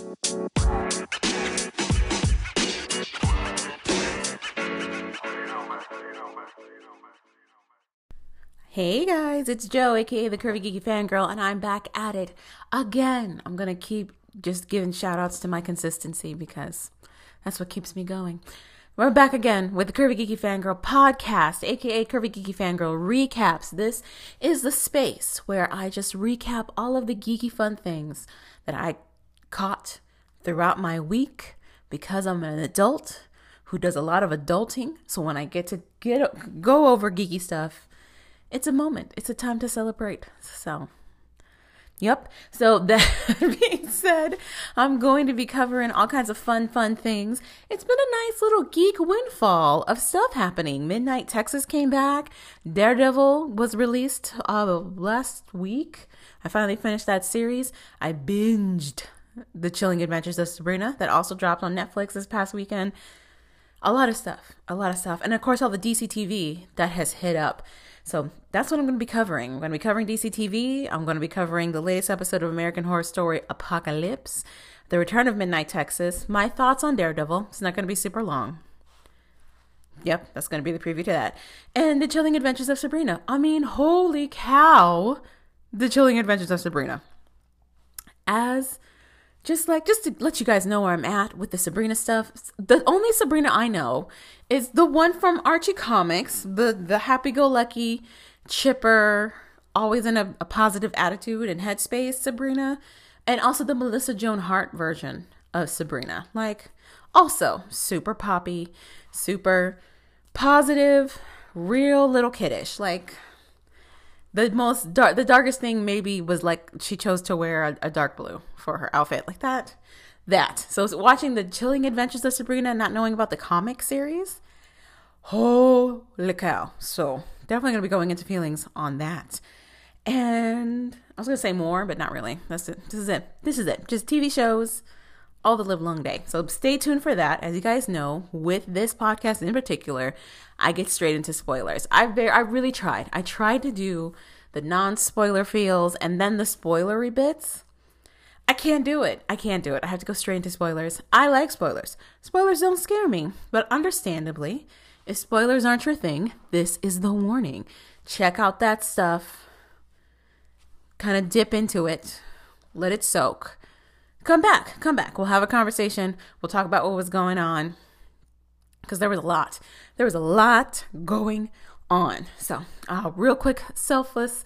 Hey guys, it's Joe, aka the Curvy Geeky Fangirl, and I'm back at it again. I'm gonna keep just giving shout outs to my consistency because that's what keeps me going. We're back again with the Curvy Geeky Fangirl podcast, aka Curvy Geeky Fangirl Recaps. This is the space where I just recap all of the geeky fun things that I caught throughout my week because I'm an adult who does a lot of adulting. So when I get to go over geeky stuff, it's a moment. It's a time to celebrate. So, yep. So that being said, I'm going to be covering all kinds of fun things. It's been a nice little geek windfall of stuff happening. Midnight Texas came back. Daredevil was released last week. I finally finished that series. I binged The Chilling Adventures of Sabrina that also dropped on Netflix this past weekend. A lot of stuff. And of course, all the DC TV that has hit up. So that's what I'm going to be covering. I'm going to be covering DC TV. I'm going to be covering the latest episode of American Horror Story Apocalypse, the return of Midnight Texas, my thoughts on Daredevil. It's not going to be super long. Yep, that's going to be the preview to that. And The Chilling Adventures of Sabrina. I mean, holy cow, The Chilling Adventures of Sabrina. Just to let you guys know where I'm at with the Sabrina stuff, the only Sabrina I know is the one from Archie Comics, the happy-go-lucky, chipper, always in a positive attitude and headspace Sabrina, and also the Melissa Joan Hart version of Sabrina. Like, also super poppy, super positive, real little kiddish. Like, the darkest thing maybe was like she chose to wear a dark blue for her outfit, like that. So watching The Chilling Adventures of Sabrina and not knowing about the comic series, holy cow. So definitely gonna be going into feelings on that. And I was gonna say more, but not really. This is it. Just TV shows all the live long day. So stay tuned for that. As you guys know, with this podcast in particular, I get straight into spoilers. I really tried. I tried to do the non-spoiler feels and then the spoilery bits. I can't do it. I have to go straight into spoilers. I like spoilers. Spoilers don't scare me, but understandably, if spoilers aren't your thing, this is the warning. Check out that stuff. Kind of dip into it. Let it soak. Come back. We'll have a conversation. We'll talk about what was going on. Because there was a lot. There was a lot going on. So, real quick, selfish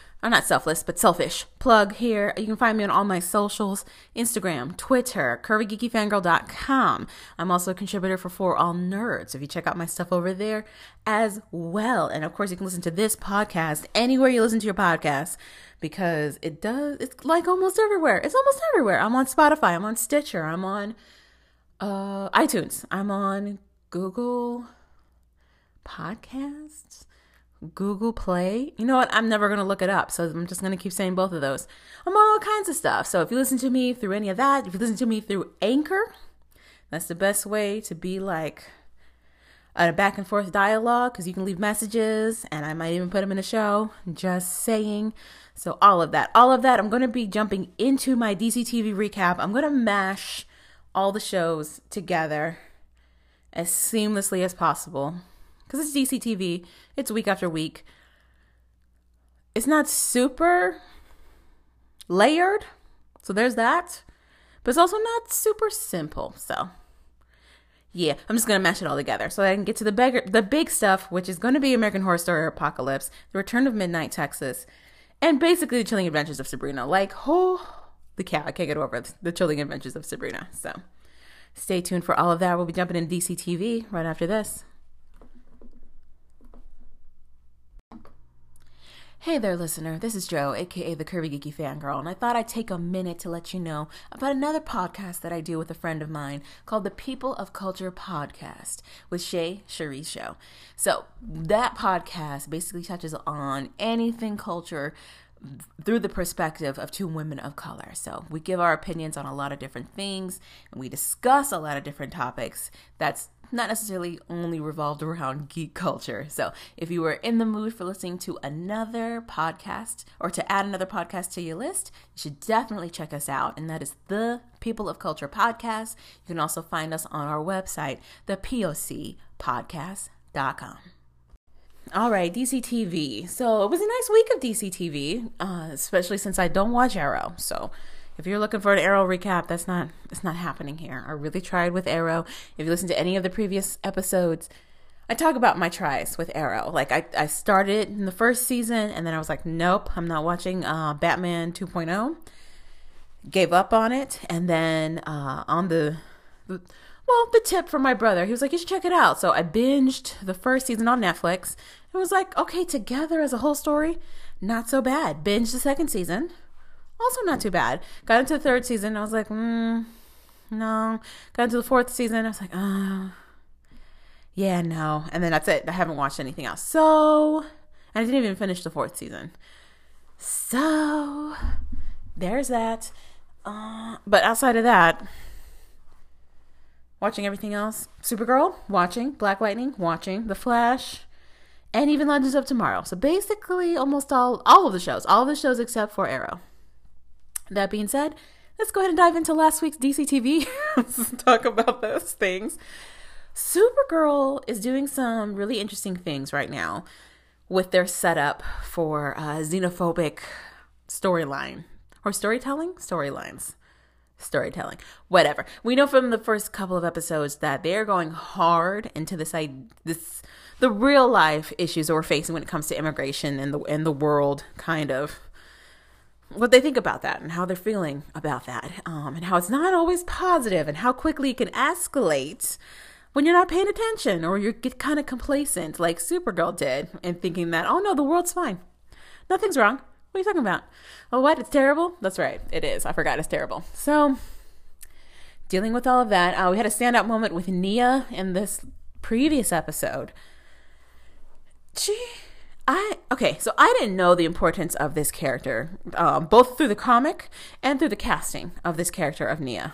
plug here. You can find me on all my socials, Instagram, Twitter, curvygeekyfangirl.com. I'm also a contributor for For All Nerds. If you check out my stuff over there as well. And of course, you can listen to this podcast anywhere you listen to your podcast because it's like almost everywhere. It's almost everywhere. I'm on Spotify. I'm on Stitcher. I'm on iTunes. I'm on Google Podcasts. Google Play. You know what? I'm never going to look it up. So I'm just going to keep saying both of those. I'm on all kinds of stuff. So if you listen to me through any of that, if you listen to me through Anchor, that's the best way to be like a back and forth dialogue because you can leave messages and I might even put them in a show. Just saying. So all of that, I'm going to be jumping into my DC TV recap. I'm going to mash all the shows together as seamlessly as possible. Because it's DC TV, it's week after week. It's not super layered, so there's that. But it's also not super simple, so yeah, I'm just going to mash it all together so I can get to the big stuff, which is going to be American Horror Story Apocalypse, The Return of Midnight Texas, and basically The Chilling Adventures of Sabrina. Like, the cow, I can't get over The Chilling Adventures of Sabrina. So stay tuned for all of that. We'll be jumping into DC TV right after this. Hey there, listener. This is Joe, aka the Curvy Geeky Fangirl, and I thought I'd take a minute to let you know about another podcast that I do with a friend of mine called the People of Culture Podcast with Shay Cherise Show. So that podcast basically touches on anything culture through the perspective of two women of color. So we give our opinions on a lot of different things, and we discuss a lot of different topics that's not necessarily only revolved around geek culture. So if you were in the mood for listening to another podcast or to add another podcast to your list, you should definitely check us out. And that is the People of Culture Podcast. You can also find us on our website, thepocpodcast.com. All right, DCTV. So it was a nice week of DCTV, especially since I don't watch Arrow. So if you're looking for an Arrow recap, it's not happening here. I really tried with Arrow. If you listen to any of the previous episodes, I talk about my tries with Arrow. Like I started in the first season and then I was like, nope, I'm not watching Batman 2.0. Gave up on it. And then on the tip from my brother, he was like, you should check it out. So I binged the first season on Netflix. It was like, okay, together as a whole story, not so bad. Binged the second season. Also not too bad. Got into the third season. I was like, no. Got into the fourth season. I was like, yeah, no. And then that's it. I haven't watched anything else. So, and I didn't even finish the fourth season. So, there's that. But outside of that, watching everything else. Supergirl, watching. Black Lightning, watching. The Flash, and even Legends of Tomorrow. So basically almost all of the shows. All of the shows except for Arrow. That being said, let's go ahead and dive into last week's DCTV. Let's talk about those things. Supergirl is doing some really interesting things right now with their setup for xenophobic storyline. Or storytelling? Storytelling. Whatever. We know from the first couple of episodes that they're going hard into the real life issues that we're facing when it comes to immigration and the world, kind of. What they think about that and how they're feeling about that, and how it's not always positive and how quickly it can escalate when you're not paying attention or you get kind of complacent like Supergirl did and thinking that, oh no, the world's fine. Nothing's wrong. What are you talking about? Oh, what? It's terrible? That's right. It is. I forgot it's terrible. So dealing with all of that, we had a standout moment with Nia in this previous episode. So I didn't know the importance of this character, both through the comic and through the casting of this character of Nia.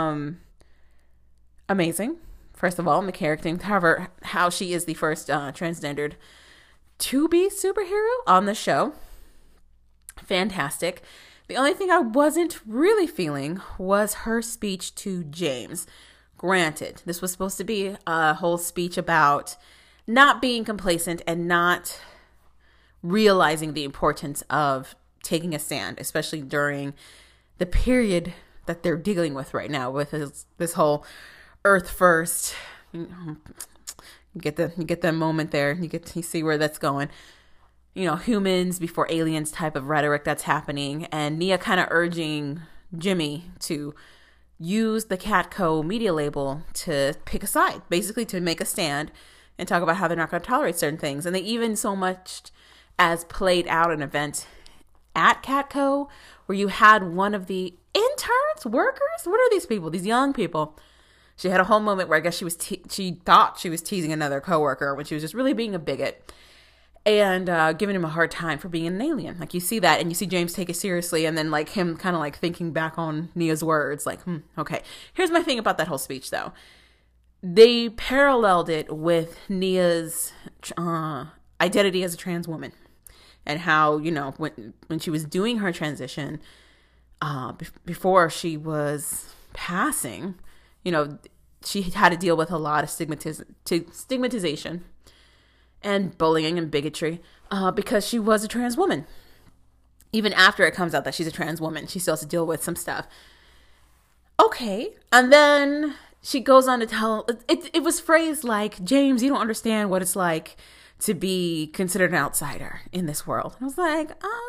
Amazing, first of all, in the character, how she is the first transgendered to be superhero on the show. Fantastic. The only thing I wasn't really feeling was her speech to James. Granted, this was supposed to be a whole speech about not being complacent and not realizing the importance of taking a stand, especially during the period that they're dealing with right now with this whole Earth first. You get the moment there. You see where that's going. Humans before aliens type of rhetoric that's happening, and Nia kind of urging Jimmy to use the Catco media label to pick a side, basically to make a stand and talk about how they're not going to tolerate certain things. And they even so much as played out an event at Catco where you had one of the interns, workers, what are these people, these young people? She had a whole moment where I guess she thought she was teasing another coworker when she was just really being a bigot and giving him a hard time for being an alien. Like, you see that, and you see James take it seriously, and then like him kind of like thinking back on Nia's words, like, okay. Here's my thing about that whole speech, though. They paralleled it with Nia's identity as a trans woman. And how, when she was doing her transition, before she was passing, she had to deal with a lot of stigmatization and bullying and bigotry because she was a trans woman. Even after it comes out that she's a trans woman, she still has to deal with some stuff. Okay. And then she goes on to tell, it was phrased like, James, you don't understand what it's like to be considered an outsider in this world. And I was like,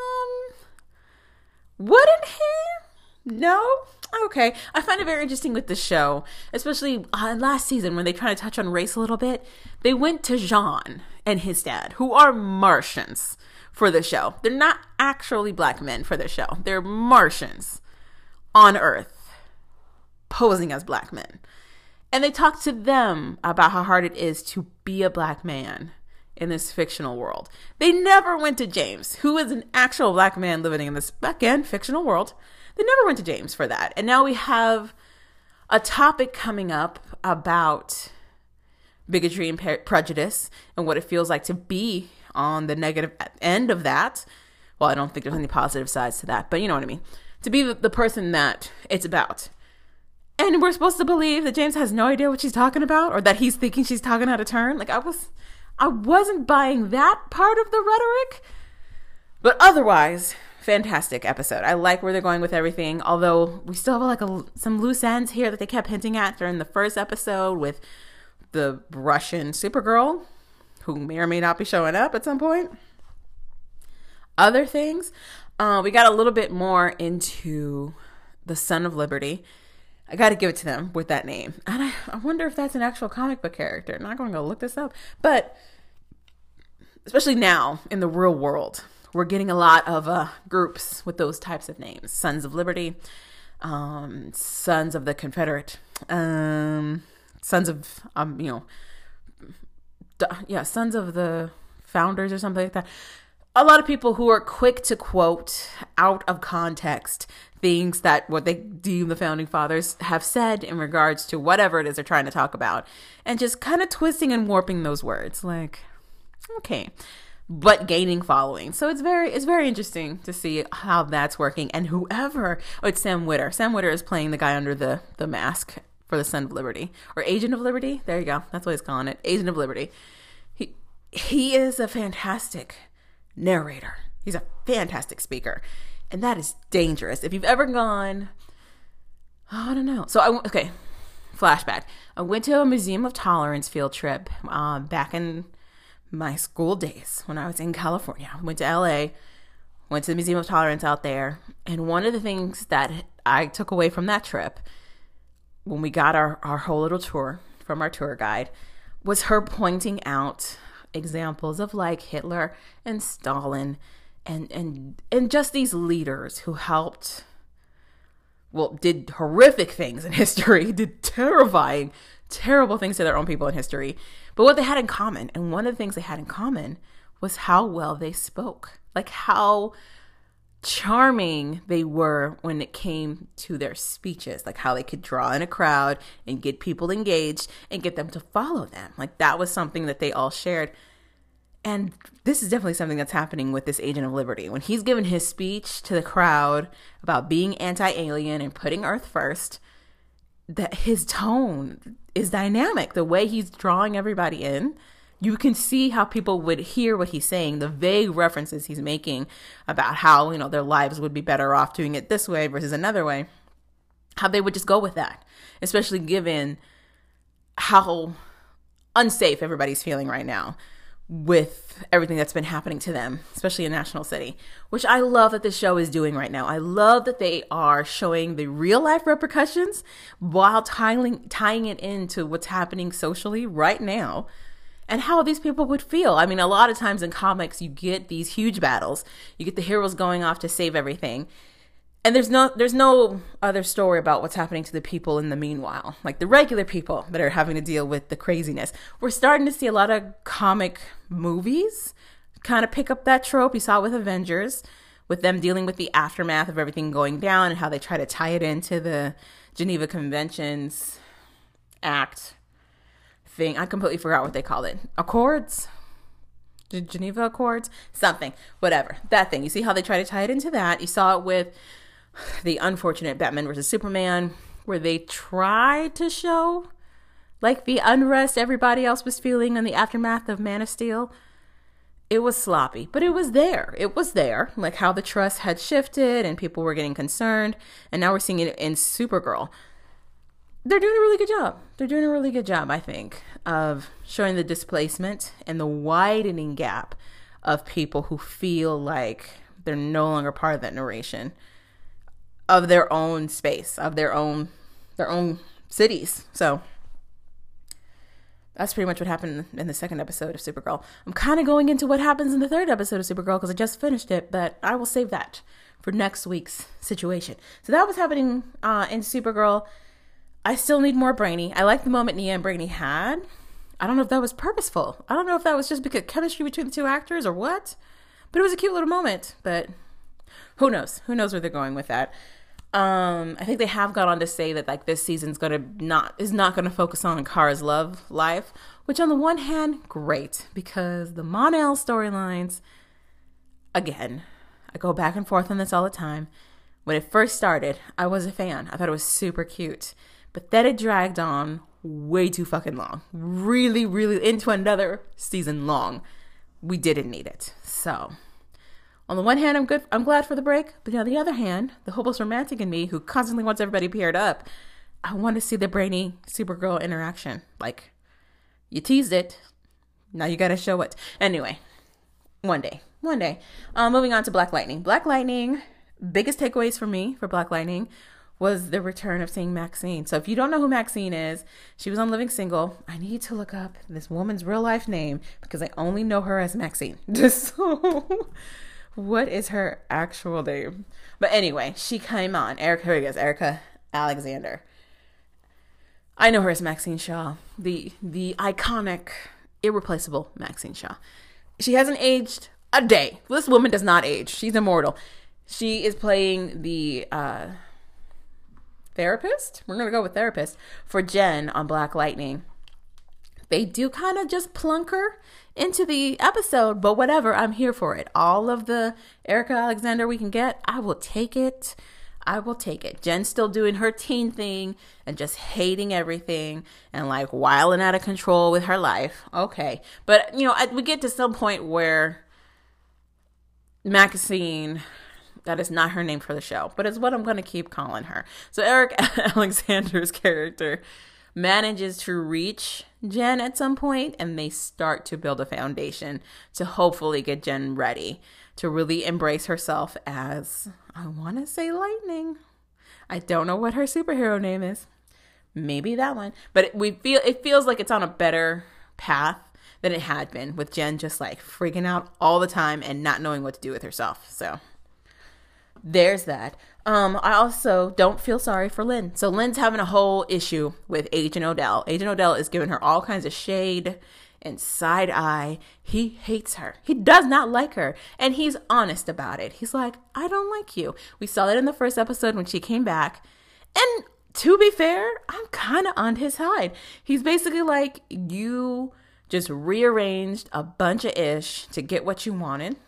wouldn't he? No? Okay. I find it very interesting with this show, especially last season when they try to touch on race a little bit. They went to Jean and his dad, who are Martians, for the show. They're not actually black men for the show. They're Martians on Earth posing as black men. And they talk to them about how hard it is to be a black man in this fictional world. They never went to James, who is an actual black man living in this, again, fictional world. They never went to James for that. And now we have a topic coming up about bigotry and prejudice and what it feels like to be on the negative end of that. Well, I don't think there's any positive sides to that, but you know what I mean. To be the person that it's about. And we're supposed to believe that James has no idea what she's talking about, or that he's thinking she's talking out of turn. Like, I wasn't buying that part of the rhetoric. But otherwise, fantastic episode. I like where they're going with everything, although we still have some loose ends here that they kept hinting at during the first episode with the Russian Supergirl, who may or may not be showing up at some point. Other things, we got a little bit more into the Son of Liberty. I got to give it to them with that name. And I wonder if that's an actual comic book character. I'm not going to go look this up. But especially now in the real world, we're getting a lot of groups with those types of names. Sons of Liberty, Sons of the Confederate, Sons of, Sons of the Founders or something like that. A lot of people who are quick to quote out of context things that what they deem the founding fathers have said in regards to whatever it is they're trying to talk about, and just kind of twisting and warping those words. Like, okay, but gaining following. So it's very interesting to see how that's working. And it's Sam Witter. Sam Witter is playing the guy under the mask for the Son of Liberty, or Agent of Liberty. There you go. That's what he's calling it. Agent of Liberty. He is a fantastic narrator. He's a fantastic speaker. And that is dangerous. If you've ever gone, I don't know. So flashback. I went to a Museum of Tolerance field trip back in my school days when I was in California. I went to LA, went to the Museum of Tolerance out there. And one of the things that I took away from that trip, when we got our whole little tour from our tour guide, was her pointing out examples of like Hitler and Stalin and just these leaders who did horrific things in history, did terrible things to their own people in history. But what they had in common, and one of the things they had in common, was how well they spoke. Like how charming they were when it came to their speeches, like how they could draw in a crowd and get people engaged and get them to follow them. Like that was something that they all shared. And this is definitely something that's happening with this Agent of Liberty. When he's given his speech to the crowd about being anti-alien and putting Earth first, that his tone is dynamic. The way he's drawing everybody in, you can see how people would hear what he's saying, the vague references he's making about how, their lives would be better off doing it this way versus another way, how they would just go with that, especially given how unsafe everybody's feeling right now with everything that's been happening to them, especially in National City, which I love that this show is doing right now. I love that they are showing the real life repercussions while tying it into what's happening socially right now and how these people would feel. I mean, a lot of times in comics, you get these huge battles. You get the heroes going off to save everything. And there's no other story about what's happening to the people in the meanwhile, like the regular people that are having to deal with the craziness. We're starting to see a lot of comic movies kind of pick up that trope. You saw it with Avengers, with them dealing with the aftermath of everything going down and how they try to tie it into the Geneva Conventions Act thing. I completely forgot what they called it. Accords? Geneva Accords? Something. Whatever. That thing. You see how they try to tie it into that. You saw it with the unfortunate Batman versus Superman, where they tried to show like the unrest everybody else was feeling in the aftermath of Man of Steel. It was sloppy, but it was there. It was there, like how the trust had shifted and people were getting concerned. And now we're seeing it in Supergirl. They're doing a really good job. They're doing a really good job, I think, of showing the displacement and the widening gap of people who feel like they're no longer part of that narration, of their own space, of their own cities. So that's pretty much what happened in the second episode of Supergirl. I'm kind of going into what happens in the third episode of Supergirl because I just finished it, but I will save that for next week's situation. So that was happening in Supergirl. I still need more Brainy. I like the moment Nia and Brainy had. I don't know if that was purposeful. I don't know if that was just because chemistry between the two actors or what, but it was a cute little moment. But who knows? Who knows where they're going with that? I think they have gone on to say that like this season's is not gonna focus on Kara's love life, which on the one hand, great, because the Mon-El storylines, again, I go back and forth on this all the time. When it first started, I was a fan. I thought it was super cute. But then it dragged on way too fucking long. Really, really into another season long. We didn't need it. So, on the one hand, I'm glad for the break. But on the other hand, the hopeless romantic in me, who constantly wants everybody paired up, I want to see the brainy Supergirl interaction. Like, you teased it. Now you gotta show it. Anyway, one day. Moving on to Black Lightning. Black Lightning, biggest takeaways for me for Black Lightning was the return of seeing Maxine. So if you don't know who Maxine is, she was on Living Single. I need to look up this woman's real life name because I only know her as Maxine. So what is her actual name? But anyway, she came on. Erica Alexander. I know her as Maxine Shaw, the iconic, irreplaceable Maxine Shaw. She hasn't aged a day. This woman does not age. She's immortal. She is playing the therapist. We're going to go with therapist for Jen on Black Lightning. They do kind of just plunk her into the episode, but whatever. I'm here for it. All of the Erica Alexander we can get, I will take it. Jen's still doing her teen thing and just hating everything and like wilding out of control with her life. Okay. But, we get to some point where Maxine, that is not her name for the show, but it's what I'm going to keep calling her. So Eric Alexander's character manages to reach Jen at some point, and they start to build a foundation to hopefully get Jen ready to really embrace herself as, I want to say, Lightning. I don't know what her superhero name is. Maybe that one. But it feels like it's on a better path than it had been, with Jen just like freaking out all the time and not knowing what to do with herself. So there's that. I also don't feel sorry for Lynn. So Lynn's having a whole issue with Agent Odell. Agent Odell is giving her all kinds of shade and side eye. He hates her. He does not like her. And he's honest about it. He's like, I don't like you. We saw that in the first episode when she came back. And to be fair, I'm kind of on his side. He's basically like, you just rearranged a bunch of ish to get what you wanted.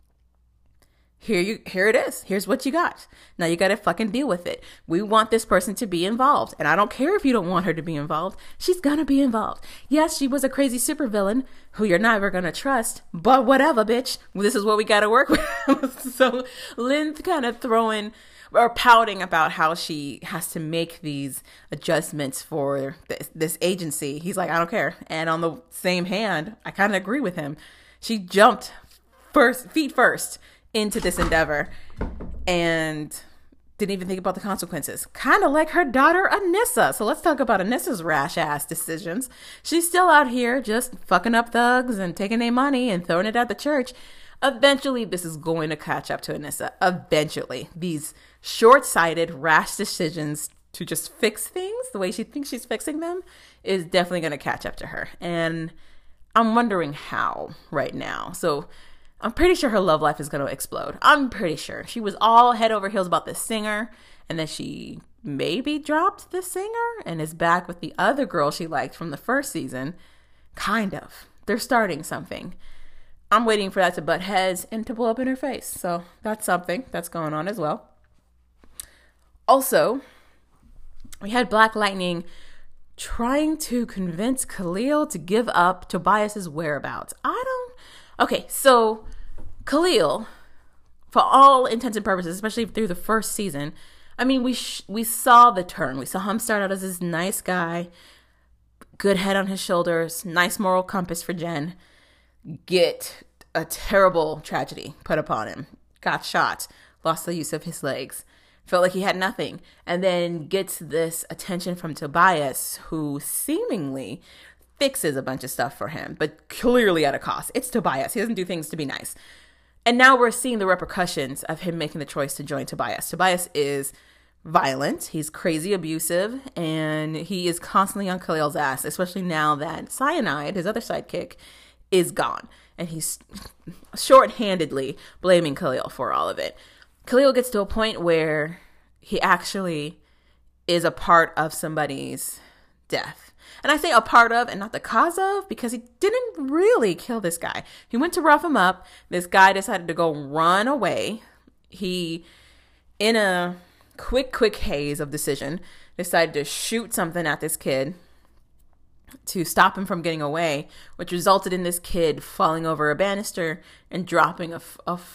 Here it is. Here's what you got. Now you got to fucking deal with it. We want this person to be involved. And I don't care if you don't want her to be involved. She's going to be involved. Yes, she was a crazy supervillain who you're never going to trust. But whatever, bitch. This is what we got to work with. So Lynn's kind of pouting about how she has to make these adjustments for this agency. He's like, I don't care. And on the same hand, I kind of agree with him. She jumped feet first into this endeavor and didn't even think about the consequences. Kind of like her daughter, Anissa. So let's talk about Anissa's rash ass decisions. She's still out here just fucking up thugs and taking their money and throwing it at the church. Eventually, this is going to catch up to Anissa. Eventually. These short-sighted, rash decisions to just fix things the way she thinks she's fixing them is definitely going to catch up to her. And I'm wondering how right now. So I'm pretty sure her love life is going to explode. I'm pretty sure. She was all head over heels about this singer, and then she maybe dropped the singer and is back with the other girl she liked from the first season. Kind of. They're starting something. I'm waiting for that to butt heads and to blow up in her face. So that's something that's going on as well. Also, we had Black Lightning trying to convince Khalil to give up Tobias's whereabouts. Okay, so Khalil, for all intents and purposes, especially through the first season, I mean, we saw the turn. We saw him start out as this nice guy, good head on his shoulders, nice moral compass for Jen, get a terrible tragedy put upon him, got shot, lost the use of his legs, felt like he had nothing, and then gets this attention from Tobias, who seemingly fixes a bunch of stuff for him, but clearly at a cost. It's Tobias. He doesn't do things to be nice. And now we're seeing the repercussions of him making the choice to join Tobias. Tobias is violent. He's crazy abusive, and he is constantly on Khalil's ass, especially now that Cyanide, his other sidekick, is gone. And he's shorthandedly blaming Khalil for all of it. Khalil gets to a point where he actually is a part of somebody's death. And I say a part of and not the cause of, because he didn't really kill this guy. He went to rough him up. This guy decided to go run away. He, in a quick haze of decision, decided to shoot something at this kid to stop him from getting away, which resulted in this kid falling over a banister and dropping a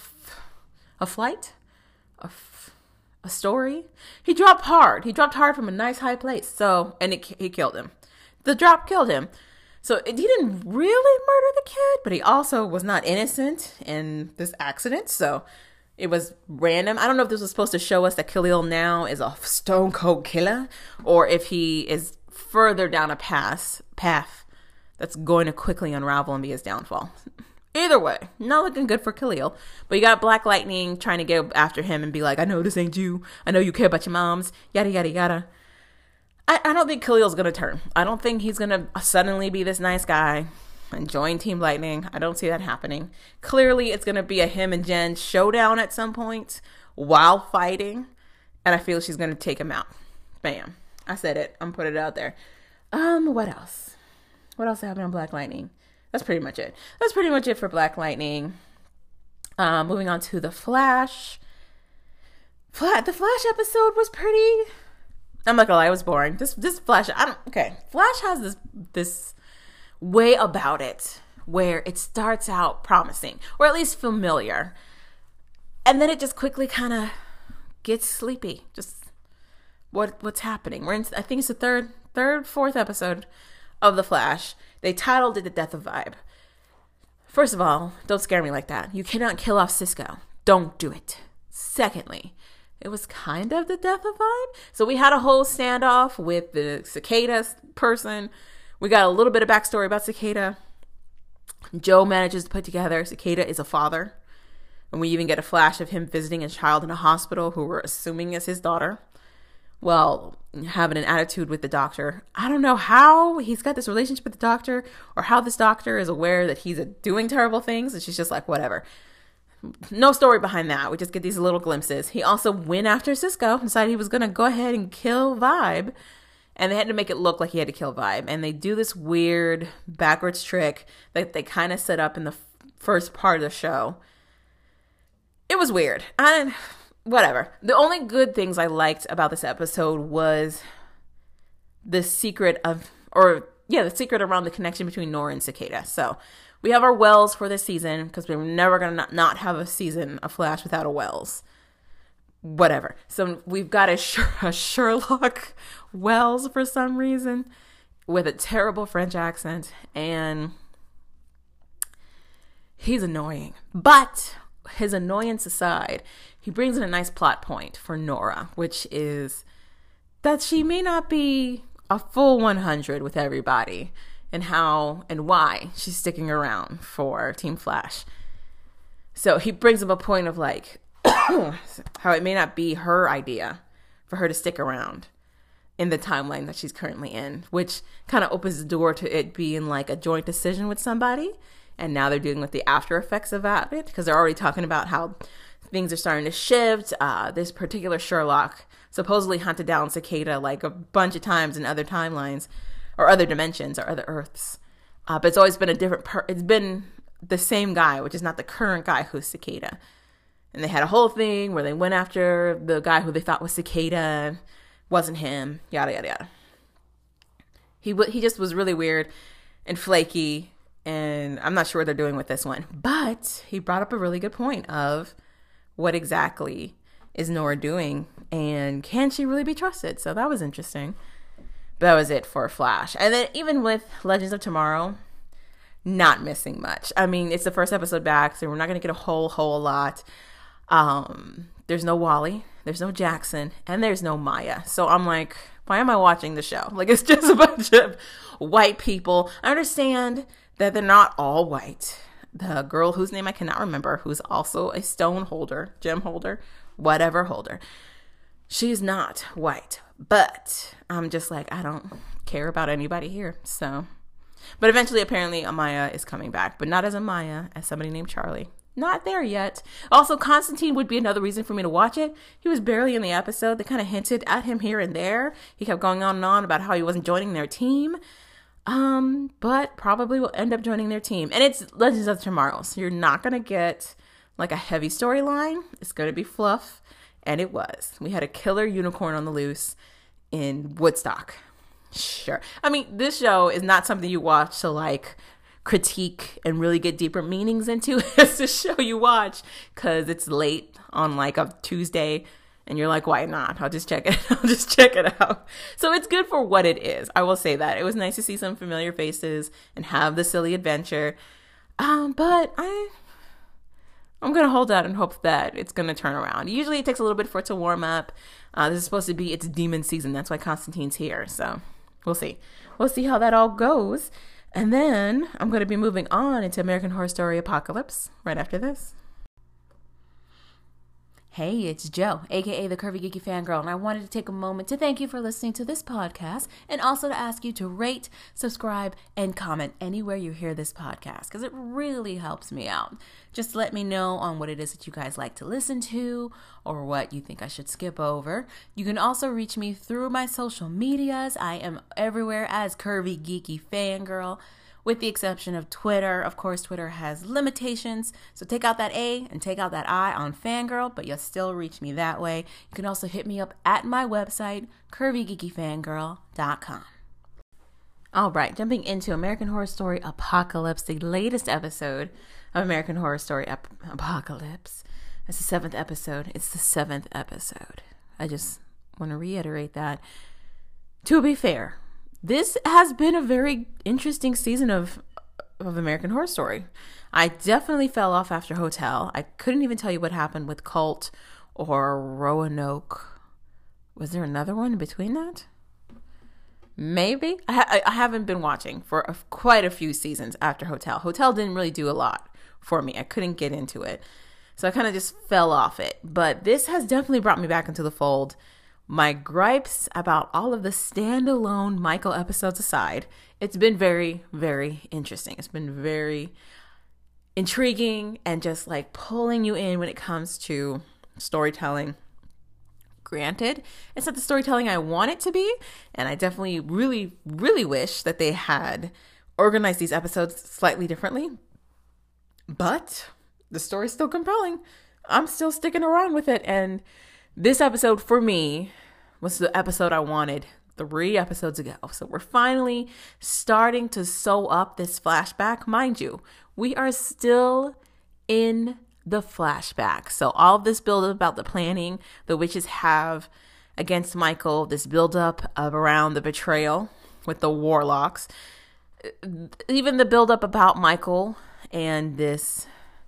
story. He dropped hard. He dropped hard from a nice high place. So, and he killed him. The drop killed him. So he didn't really murder the kid, but he also was not innocent in this accident. So it was random. I don't know if this was supposed to show us that Khalil now is a stone cold killer, or if he is further down a path that's going to quickly unravel and be his downfall. Either way, not looking good for Khalil. But you got Black Lightning trying to go after him and be like, I know this ain't you. I know you care about your moms. Yada, yada, yada. I don't think Khalil's going to turn. I don't think he's going to suddenly be this nice guy and join Team Lightning. I don't see that happening. Clearly, it's going to be a him and Jen showdown at some point while fighting. And I feel she's going to take him out. Bam. I said it. I'm putting it out there. What else? What else happened on Black Lightning? That's pretty much it. That's pretty much it for Black Lightning. Moving on to The Flash. The Flash episode was pretty... I'm not gonna lie, it was boring. This Flash, Flash has this way about it where it starts out promising, or at least familiar. And then it just quickly kind of gets sleepy. Just what's happening? I think it's the fourth episode of The Flash. They titled it The Death of Vibe. First of all, don't scare me like that. You cannot kill off Cisco. Don't do it. Secondly, it was kind of the death of Vibe. So we had a whole standoff with the Cicada person. We got a little bit of backstory about Cicada. Joe manages to put together Cicada is a father. And we even get a flash of him visiting a child in a hospital who we're assuming is his daughter. Well, having an attitude with the doctor. I don't know how he's got this relationship with the doctor, or how this doctor is aware that he's doing terrible things. And she's just like, whatever. No story behind that. We just get these little glimpses. He also went after Cisco, decided he was going to go ahead and kill Vibe. And they had to make it look like he had to kill Vibe. And they do this weird backwards trick that they kind of set up in the first part of the show. It was weird. Whatever. The only good things I liked about this episode was the secret around the connection between Nora and Cicada. So we have our Wells for this season, because we're never going to not have a season of Flash without a Wells. Whatever. So we've got a Sherlock Wells for some reason with a terrible French accent. And he's annoying. But his annoyance aside, he brings in a nice plot point for Nora, which is that she may not be a full 100 with everybody. And how and why she's sticking around for Team Flash. So he brings up a point of like how it may not be her idea for her to stick around in the timeline that she's currently in, which kind of opens the door to it being like a joint decision with somebody. And now they're dealing with the after effects of it, because they're already talking about how things are starting to shift. This particular Sherlock supposedly hunted down Cicada like a bunch of times in other timelines, or other dimensions, or other Earths. But it's always been a different it's been the same guy, which is not the current guy who's Cicada. And they had a whole thing where they went after the guy who they thought was Cicada, wasn't him, yada, yada, yada. He just was really weird and flaky, and I'm not sure what they're doing with this one. But he brought up a really good point of what exactly is Nora doing, and can she really be trusted? So that was interesting. But that was it for Flash. And then even with Legends of Tomorrow, not missing much. I mean, it's the first episode back, so we're not going to get a whole lot. There's no Wally, there's no Jackson, and there's no Maya. So I'm like, why am I watching the show? Like, it's just a bunch of white people. I understand that they're not all white. The girl whose name I cannot remember, who's also a stone holder, gem holder, whatever holder, she's not white. But I'm just like, I don't care about anybody here. So, but eventually, apparently, Amaya is coming back, but not as Amaya, as somebody named Charlie. not there yet. Also, Constantine would be another reason for me to watch it. He was barely in the episode. They kind of hinted at him here and there. He kept going on and on about how he wasn't joining their team. But probably will end up joining their team. And it's Legends of Tomorrow, so you're not going to get like a heavy storyline. It's going to be fluff. And it was. We had a killer unicorn on the loose in Woodstock. Sure. I mean, this show is not something you watch to like critique and really get deeper meanings into. It's a show you watch because it's late on like a Tuesday and you're like, why not? I'll just check it out. So it's good for what it is. I will say that. It was nice to see some familiar faces and have the silly adventure. But I'm going to hold out and hope that it's going to turn around. Usually it takes a little bit for it to warm up. This is supposed to be its demon season. That's why Constantine's here. So we'll see. We'll see how that all goes. And then I'm going to be moving on into American Horror Story Apocalypse right after this. Hey, it's Jo, aka the Curvy Geeky Fangirl, and I wanted to take a moment to thank you for listening to this podcast and also to ask you to rate, subscribe, and comment anywhere you hear this podcast because it really helps me out. Just let me know on what it is that you guys like to listen to or what you think I should skip over. You can also reach me through my social medias. I am everywhere as Curvy Geeky Fangirl. With the exception of Twitter. Of course, Twitter has limitations, so take out that A and take out that I on Fangirl, but you'll still reach me that way. You can also hit me up at my website, curvygeekyfangirl.com. All right, jumping into American Horror Story Apocalypse, the latest episode of American Horror Story Apocalypse. It's the 7th episode. It's the 7th episode. I just want to reiterate that. To be fair, this has been a very interesting season of American Horror Story. I definitely fell off after Hotel. I couldn't even tell you what happened with Cult or Roanoke. Was there another one in between that? Maybe. I haven't been watching for quite a few seasons after Hotel. Hotel didn't really do a lot for me. I couldn't get into it. So I kind of just fell off it. But this has definitely brought me back into the fold. My gripes about all of the standalone Michael episodes aside, it's been very, very interesting. It's been very intriguing and just like pulling you in when it comes to storytelling. Granted, it's not the storytelling I want it to be, and I definitely really, really wish that they had organized these episodes slightly differently. But the story's still compelling. I'm still sticking around with it, and this episode for me was the episode I wanted 3 episodes ago. So we're finally starting to sew up this flashback. Mind you, we are still in the flashback. So all of this build up about the planning the witches have against Michael, this build up of around the betrayal with the warlocks, even the build up about Michael and this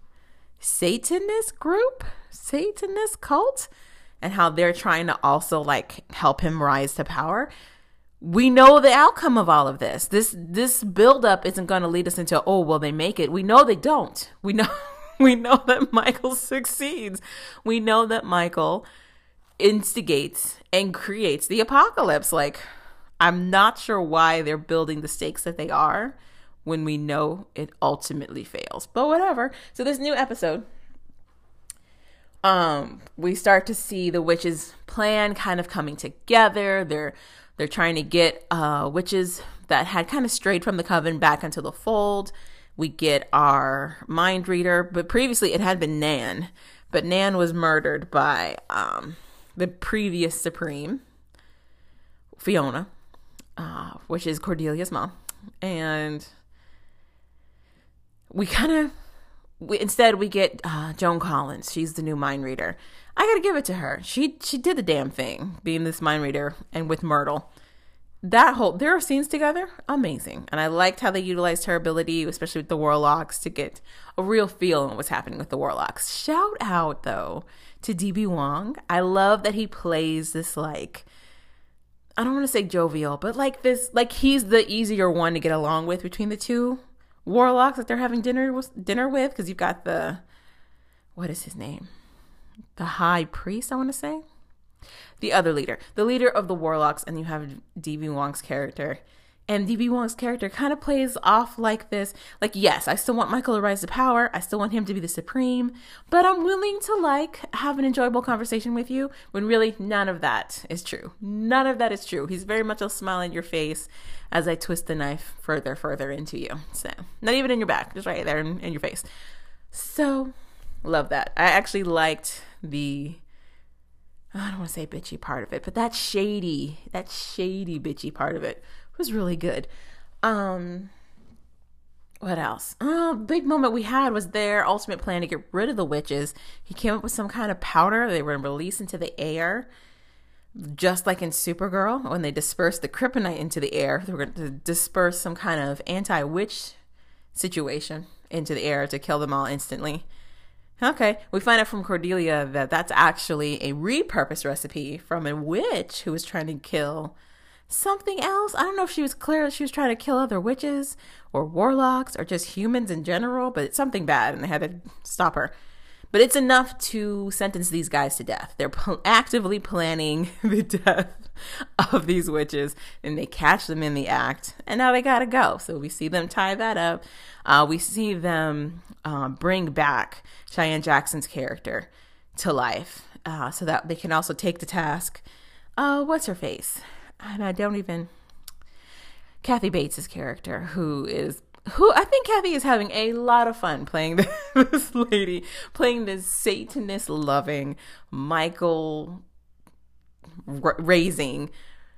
Satanist group, Satanist cult, and how they're trying to also like help him rise to power. We know the outcome of all of this. This buildup isn't going to lead us into, oh, well, they make it. We know they don't. We know that Michael succeeds. We know that Michael instigates and creates the apocalypse. Like, I'm not sure why they're building the stakes that they are when we know it ultimately fails. But whatever. So this new episode, we start to see the witches' plan kind of coming together. They're trying to get witches that had kind of strayed from the coven back into the fold. We get our mind reader, but previously it had been Nan, but Nan was murdered by the previous Supreme, Fiona, which is Cordelia's mom. And instead we get Joan Collins. She's the new mind reader. I gotta give it to her. She did the damn thing, being this mind reader and with Myrtle. Their scenes together, amazing. And I liked how they utilized her ability, especially with the warlocks, to get a real feel on what's happening with the warlocks. Shout out though to D.B. Wong. I love that he plays this, like, I don't want to say jovial, but like this, like he's the easier one to get along with between the two warlocks that they're having dinner with, because you've got what is his name? The high priest, I want to say. The other leader, the leader of the warlocks, and you have D.B. Wong's character And DB Wong's character kind of plays off like this. Like, yes, I still want Michael to rise to power. I still want him to be the supreme. But I'm willing to, like, have an enjoyable conversation with you when really none of that is true. None of that is true. He's very much a smile in your face as I twist the knife further into you. So, not even in your back, just right there in your face. So, love that. I actually liked I don't want to say bitchy part of it, but that shady bitchy part of it was really good. What else? Big moment we had was their ultimate plan to get rid of the witches. He came up with some kind of powder they were released into the air, just like in Supergirl when they dispersed the kryptonite into the air. They were going to disperse some kind of anti-witch situation into the air to kill them all instantly. Okay, we find out from Cordelia that that's actually a repurposed recipe from a witch who was trying to kill something else. I don't know if she was clear she was trying to kill other witches or warlocks or just humans in general, but it's something bad and they had to stop her. But it's enough to sentence these guys to death. They're actively planning the death of these witches, and they catch them in the act, and now they gotta go. So we see them tie that up. We see them bring back Cheyenne Jackson's character to life, so that they can also take to task what's her face? And Kathy Bates' character, who I think Kathy is having a lot of fun playing this lady, playing this Satanist loving, Michael raising,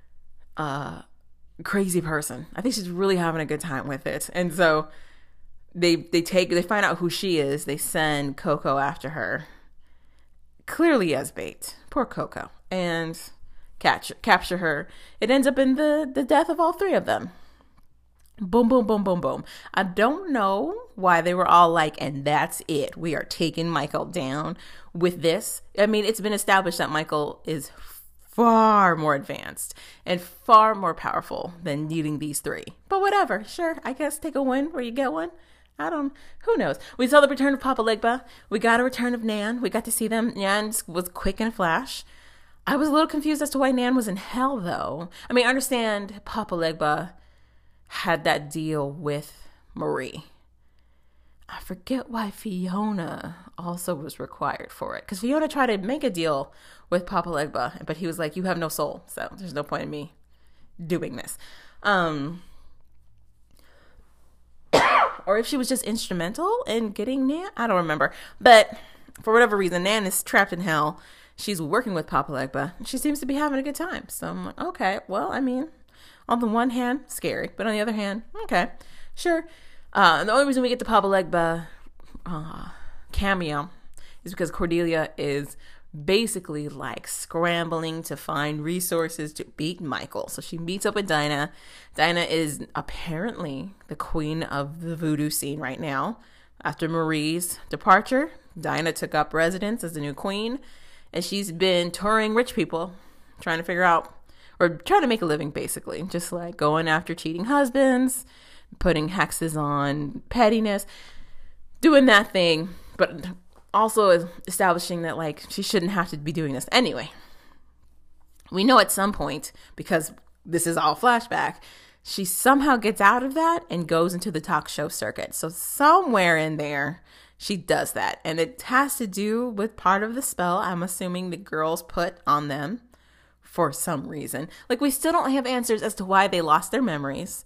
crazy person. I think she's really having a good time with it. And so they find out who she is. They send Coco after her, clearly as bait. Poor Coco. And capture her. It ends up in the death of all three of them. Boom, boom, boom, boom, boom. I don't know why they were all like, and that's it. We are taking Michael down with this. I mean, it's been established that Michael is far more advanced and far more powerful than needing these three. But whatever. Sure, I guess take a win where you get one. Who knows? We saw the return of Papa Legba. We got a return of Nan. We got to see them. Nan was quick in a flash. I was a little confused as to why Nan was in hell, though. I mean, I understand Papa Legba had that deal with Marie. I forget why Fiona also was required for it. Because Fiona tried to make a deal with Papa Legba, but he was like, you have no soul, so there's no point in me doing this. Or if she was just instrumental in getting Nan, I don't remember. But for whatever reason, Nan is trapped in hell. She's working with Papa Legba. She seems to be having a good time. So I'm like, okay, well, I mean, on the one hand, scary. But on the other hand, okay, sure. And the only reason we get the Papa Legba cameo is because Cordelia is basically like scrambling to find resources to beat Michael. So she meets up with Dinah. Dinah is apparently the queen of the voodoo scene right now. After Marie's departure, Dinah took up residence as the new queen. And she's been touring rich people, trying to figure out, or trying to make a living, basically. Just like going after cheating husbands, putting hexes on pettiness, doing that thing, but also establishing that, like, she shouldn't have to be doing this. Anyway, we know at some point, because this is all flashback, she somehow gets out of that and goes into the talk show circuit. So somewhere in there, she does that. And it has to do with part of the spell, I'm assuming, the girls put on them for some reason. Like, we still don't have answers as to why they lost their memories,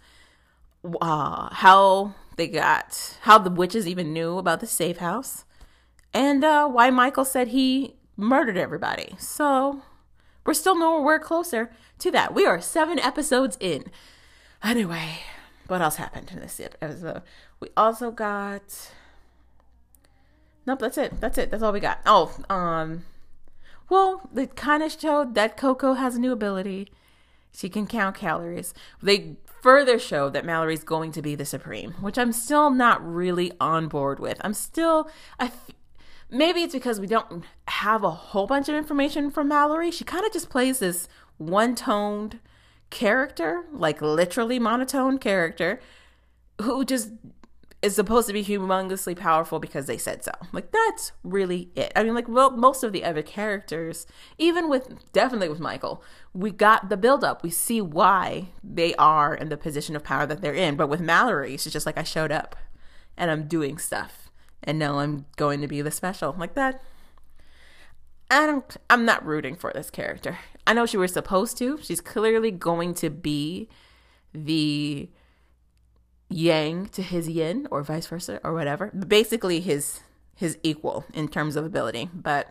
how the witches even knew about the safe house, and why Michael said he murdered everybody. So we're still nowhere closer to that. We are 7 episodes in. Anyway, what else happened in this episode? We also got... Nope, that's it. That's all we got. Well, they kind of showed that Coco has a new ability. She can count calories. They further showed that Mallory's going to be the Supreme, which I'm still not really on board with. Maybe it's because we don't have a whole bunch of information from Mallory. She kind of just plays this one-toned character, like literally monotone character, who just is supposed to be humongously powerful because they said so. Like, that's really it. I mean, like, well, most of the other characters, definitely with Michael, we got the buildup. We see why they are in the position of power that they're in. But with Mallory, she's just like, I showed up and I'm doing stuff. And now I'm going to be the special. Like that. I'm not rooting for this character. I know she was supposed to. She's clearly going to be the yang to his yin, or vice versa, or whatever. Basically his equal in terms of ability, but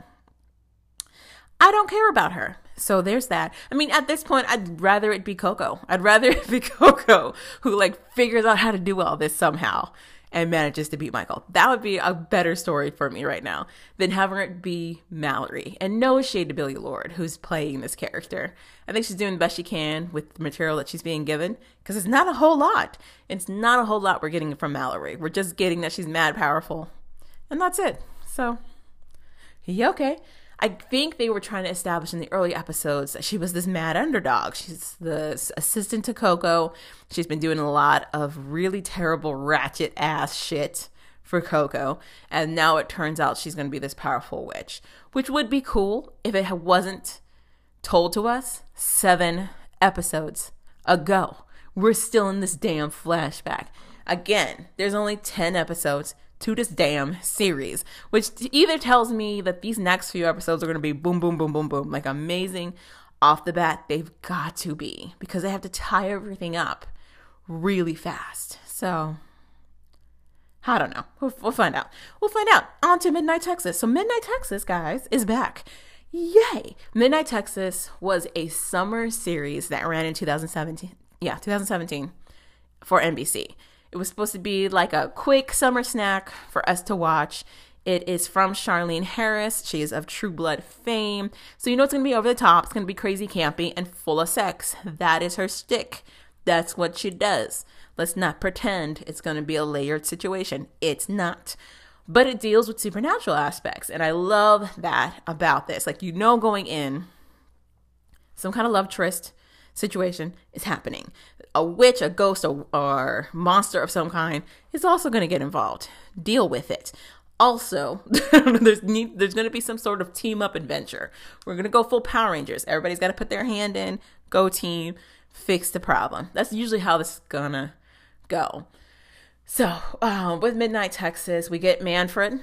I don't care about her. So there's that. I mean, at this point, I'd rather it be Coco. I'd rather it be Coco who like figures out how to do all this somehow and manages to beat Michael. That would be a better story for me right now than having it be Mallory. And no shade to Billie Lourd, who's playing this character. I think she's doing the best she can with the material that she's being given, because it's not a whole lot. It's not a whole lot we're getting from Mallory. We're just getting that she's mad powerful. And that's it. So, yeah, okay. I think they were trying to establish in the early episodes that she was this mad underdog. She's the assistant to Coco. She's been doing a lot of really terrible ratchet ass shit for Coco. And now it turns out she's going to be this powerful witch, which would be cool if it wasn't told to us 7 episodes ago. We're still in this damn flashback. Again, there's only 10 episodes to this damn series, which either tells me that these next few episodes are going to be boom, boom, boom, boom, boom, like amazing off the bat. They've got to be, because they have to tie everything up really fast. So I don't know. We'll find out. On to Midnight Texas. So Midnight Texas, guys, is back. Yay! Midnight Texas was a summer series that ran in 2017. Yeah, 2017 for NBC. It was supposed to be like a quick summer snack for us to watch. It is from Charlene Harris. She is of True Blood fame. So you know it's going to be over the top. It's going to be crazy, campy, and full of sex. That is her shtick. That's what she does. Let's not pretend it's going to be a layered situation. It's not. But it deals with supernatural aspects. And I love that about this. Like, you know, going in, some kind of love tryst situation is happening. A witch, a ghost, or monster of some kind is also going to get involved. Deal with it. Also, there's going to be some sort of team up adventure. We're going to go full Power Rangers. Everybody's got to put their hand in, go team, fix the problem. That's usually how this is going to go. So, with Midnight Texas, we get Manfred.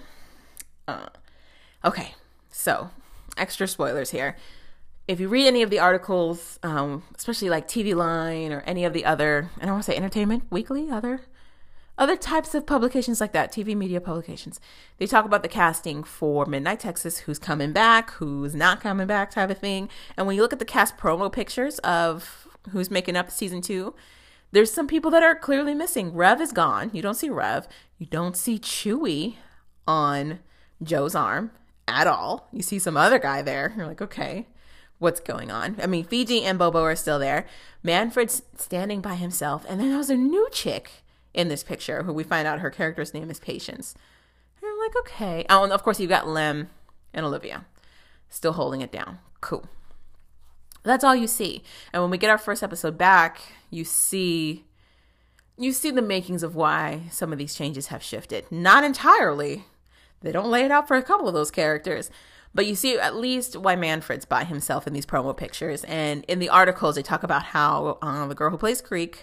Okay, so extra spoilers here. If you read any of the articles, especially like TV Line or any of the other, I don't want to say Entertainment Weekly, other types of publications like that, TV media publications, they talk about the casting for Midnight Texas, who's coming back, who's not coming back type of thing. And when you look at the cast promo pictures of who's making up season 2, there's some people that are clearly missing. Rev is gone. You don't see Rev. You don't see Chewie on Joe's arm at all. You see some other guy there. You're like, okay, what's going on? I mean, Fiji and Bobo are still there. Manfred's standing by himself. And then there's a new chick in this picture who we find out her character's name is Patience. And I'm like, okay. Oh, and of course, you've got Lem and Olivia still holding it down. Cool. That's all you see. And when we get our first episode back, you see the makings of why some of these changes have shifted. Not entirely. They don't lay it out for a couple of those characters. But you see at least why Manfred's by himself in these promo pictures. And in the articles, they talk about how the girl who plays Creek,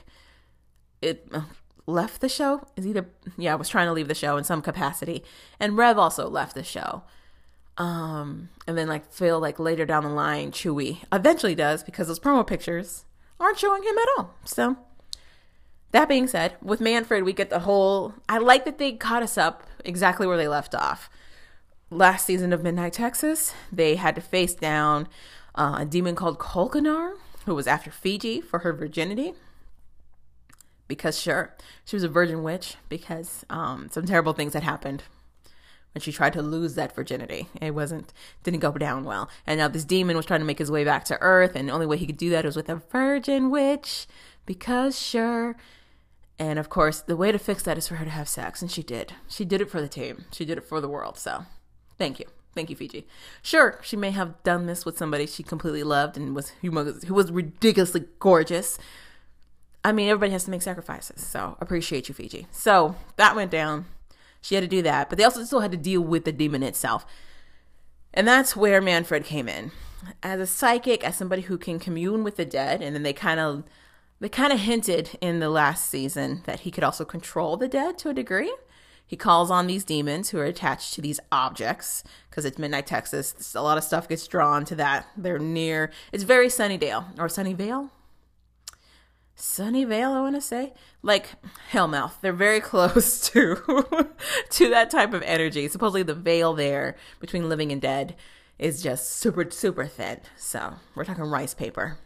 left the show. Was trying to leave the show in some capacity. And Rev also left the show. And then like Phil, like later down the line, Chewie eventually does, because those promo pictures aren't showing him at all. So that being said, with Manfred, we get the whole, I like that they caught us up exactly where they left off. Last season of Midnight Texas, they had to face down a demon called Kolkanar, who was after Fiji for her virginity. Because sure, she was a virgin witch, because some terrible things had happened when she tried to lose that virginity. It didn't go down well. And now this demon was trying to make his way back to Earth, and the only way he could do that was with a virgin witch, because sure. And of course, the way to fix that is for her to have sex, and she did. She did it for the team. She did it for the world, so thank you. Thank you, Fiji. Sure, she may have done this with somebody she completely loved and who was ridiculously gorgeous. I mean, everybody has to make sacrifices. So appreciate you, Fiji. So that went down. She had to do that. But they also still had to deal with the demon itself. And that's where Manfred came in. As a psychic, as somebody who can commune with the dead. And then they kind of hinted in the last season that he could also control the dead to a degree. He calls on these demons who are attached to these objects because it's Midnight Texas. A lot of stuff gets drawn to that. They're near, it's very Sunnydale or Sunnyvale. Sunnyvale, I want to say. Like Hellmouth. They're very close to that type of energy. Supposedly the veil there between living and dead is just super, super thin. So we're talking rice paper.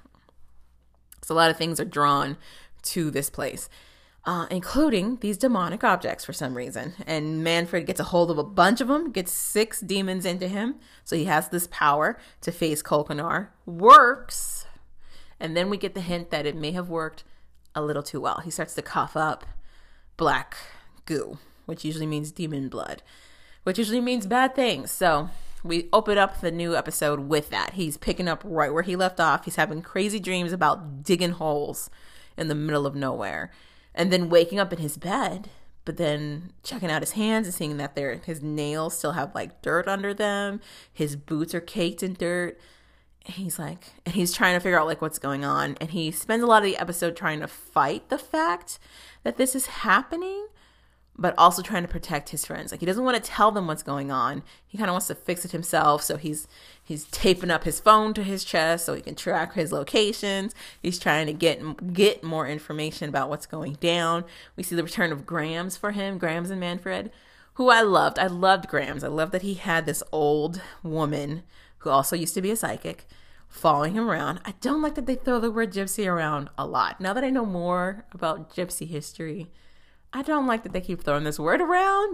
So a lot of things are drawn to this place. Including these demonic objects for some reason. And Manfred gets a hold of a bunch of them, gets 6 demons into him. So he has this power to face Kolkanar. Works. And then we get the hint that it may have worked a little too well. He starts to cough up black goo, which usually means demon blood, which usually means bad things. So we open up the new episode with that. He's picking up right where he left off. He's having crazy dreams about digging holes in the middle of nowhere. And then waking up in his bed, but then checking out his hands and seeing that his nails still have like dirt under them. His boots are caked in dirt. And he's trying to figure out like what's going on. And he spends a lot of the episode trying to fight the fact that this is happening, but also trying to protect his friends. Like he doesn't want to tell them what's going on. He kind of wants to fix it himself. So he's taping up his phone to his chest so he can track his locations. He's trying to get more information about what's going down. We see the return of Grams for him, Grams and Manfred, who I loved. I loved Grams. I loved that he had this old woman who also used to be a psychic following him around. I don't like that they throw the word gypsy around a lot. Now that I know more about gypsy history, I don't like that they keep throwing this word around.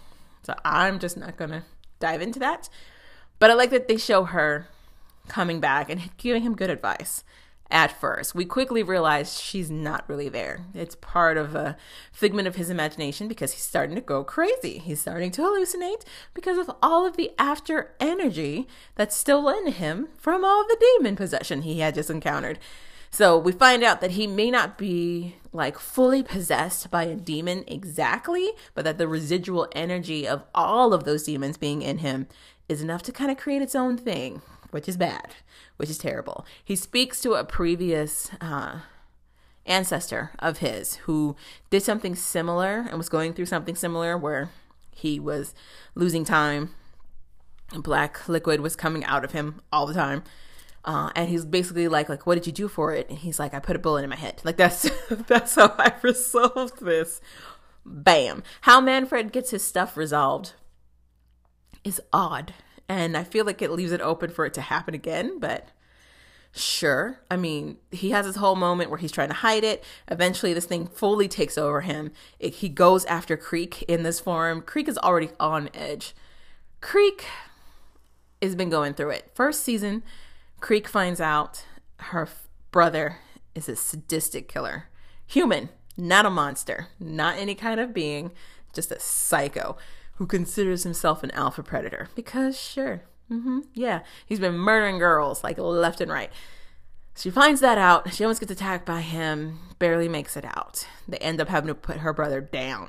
So I'm just not going to dive into that. But I like that they show her coming back and giving him good advice. At first, we quickly realize she's not really there. It's part of a figment of his imagination because he's starting to go crazy. He's starting to hallucinate because of all of the after energy that's still in him from all the demon possession he had just encountered. So we find out that he may not be like fully possessed by a demon exactly, but that the residual energy of all of those demons being in him is enough to kind of create its own thing, which is bad, which is terrible. He speaks to a previous ancestor of his who did something similar and was going through something similar where he was losing time and black liquid was coming out of him all the time. And he's basically like, what did you do for it? And he's like, I put a bullet in my head. Like, that's how I resolved this. Bam. How Manfred gets his stuff resolved is odd. And I feel like it leaves it open for it to happen again, but sure. I mean, he has this whole moment where he's trying to hide it. Eventually, this thing fully takes over him. He goes after Creek in this form. Creek is already on edge. Creek has been going through it. First season, Creek finds out her brother is a sadistic killer. Human, not a monster, not any kind of being, just a psycho who considers himself an alpha predator. Because sure, yeah, he's been murdering girls like left and right. She finds that out. She almost gets attacked by him, barely makes it out. They end up having to put her brother down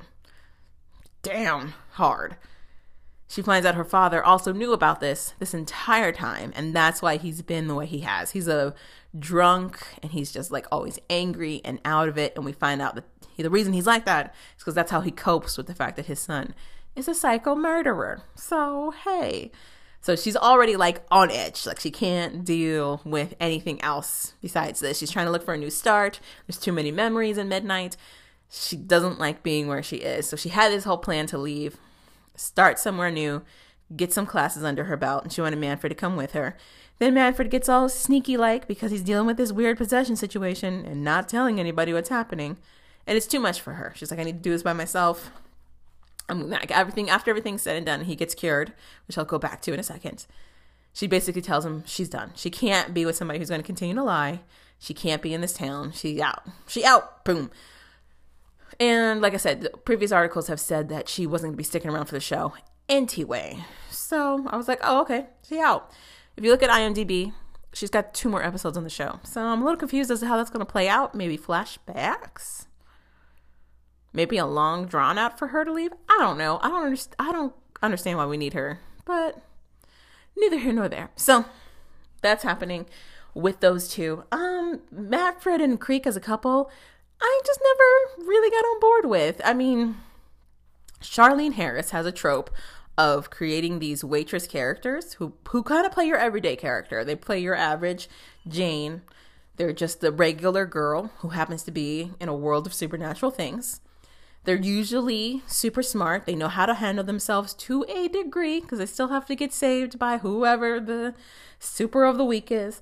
hard. She finds out her father also knew about this entire time, and that's why he's been the way he has. He's a drunk, and he's just like always angry and out of it, and we find out that the reason he's like that is because that's how he copes with the fact that his son is a psycho murderer. So, hey. So she's already like on edge. Like she can't deal with anything else besides this. She's trying to look for a new start. There's too many memories in Midnight. She doesn't like being where she is. So she had this whole plan to leave, start somewhere new, get some classes under her belt, and she wanted Manfred to come with her. Then Manfred gets all sneaky-like because he's dealing with this weird possession situation and not telling anybody what's happening. And it's too much for her. She's like, I need to do this by myself. After everything's said and done, he gets cured, which I'll go back to in a second. She basically tells him she's done. She can't be with somebody who's going to continue to lie. She can't be in this town. She out. Boom. And like I said, previous articles have said that she wasn't going to be sticking around for the show anyway. So I was like, oh, okay. She out. If you look at IMDb, she's got 2 more episodes on the show. So I'm a little confused as to how that's going to play out. Maybe flashbacks? Maybe a long drawn out for her to leave? I don't know. I don't understand why we need her. But neither here nor there. So that's happening with those two. Manfred and Creek as a couple, I just never really got on board with. I mean, Charlene Harris has a trope of creating these waitress characters who kind of play your everyday character. They play your average Jane. They're just the regular girl who happens to be in a world of supernatural things. They're usually super smart. They know how to handle themselves to a degree because they still have to get saved by whoever the super of the week is.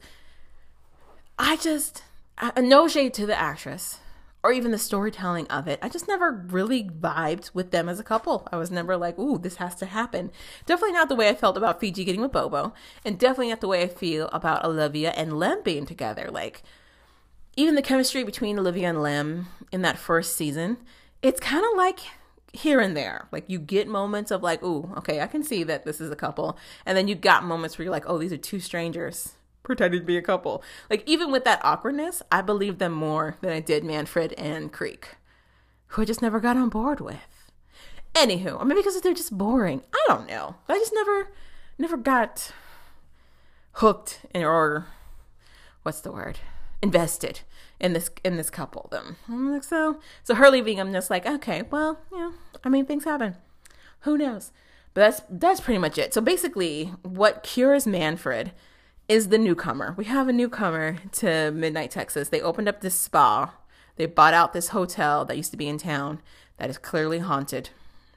No shade to the actress or even the storytelling of it. I just never really vibed with them as a couple. I was never like, ooh, this has to happen. Definitely not the way I felt about Fiji getting with Bobo, and definitely not the way I feel about Olivia and Lem being together. Like, even the chemistry between Olivia and Lem in that first season, it's kind of like here and there. Like, you get moments of like, ooh, okay, I can see that this is a couple. And then you got moments where you're like, oh, these are 2 strangers pretending to be a couple. Like, even with that awkwardness, I believed them more than I did Manfred and Creek, who I just never got on board with. Anywho, or maybe because they're just boring. I don't know. I just never got hooked or what's the word? Invested in this couple. Them. I'm like, so her leaving, I'm just like, okay, well, yeah. I mean, things happen. Who knows? But that's pretty much it. So basically, what cures Manfred is the newcomer. We have a newcomer to Midnight Texas. They opened up this spa. They bought out this hotel that used to be in town that is clearly haunted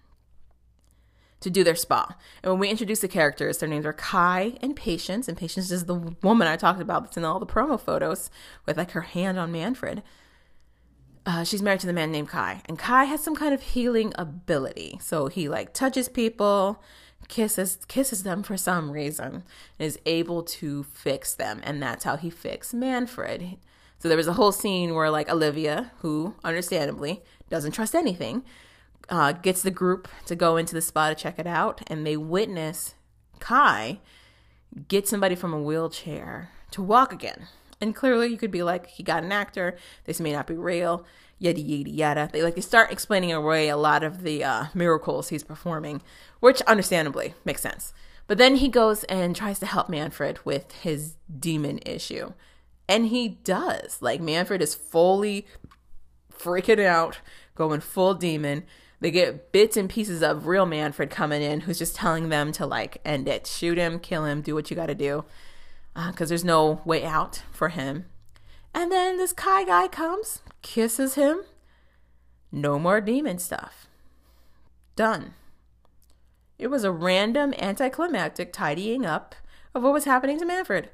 to do their spa. And when we introduce the characters, their names are Kai and Patience. And Patience is the woman I talked about that's in all the promo photos with like her hand on Manfred. She's married to the man named Kai. And Kai has some kind of healing ability. So he like touches people, kisses them for some reason, and is able to fix them. And that's how he fixed Manfred. So there was a whole scene where like Olivia, who understandably doesn't trust anything, gets the group to go into the spa to check it out. And they witness Kai get somebody from a wheelchair to walk again. And clearly you could be like, he got an actor. This may not be real. Yada, yada, yada. They start explaining away a lot of the miracles he's performing, which understandably makes sense. But then he goes and tries to help Manfred with his demon issue. And he does. Like, Manfred is fully freaking out, going full demon. They get bits and pieces of real Manfred coming in, who's just telling them to like end it. Shoot him, kill him, do what you got to do. Because there's no way out for him. And then this Kai guy comes, kisses him. No more demon stuff. Done. It was a random anticlimactic tidying up of what was happening to Manfred.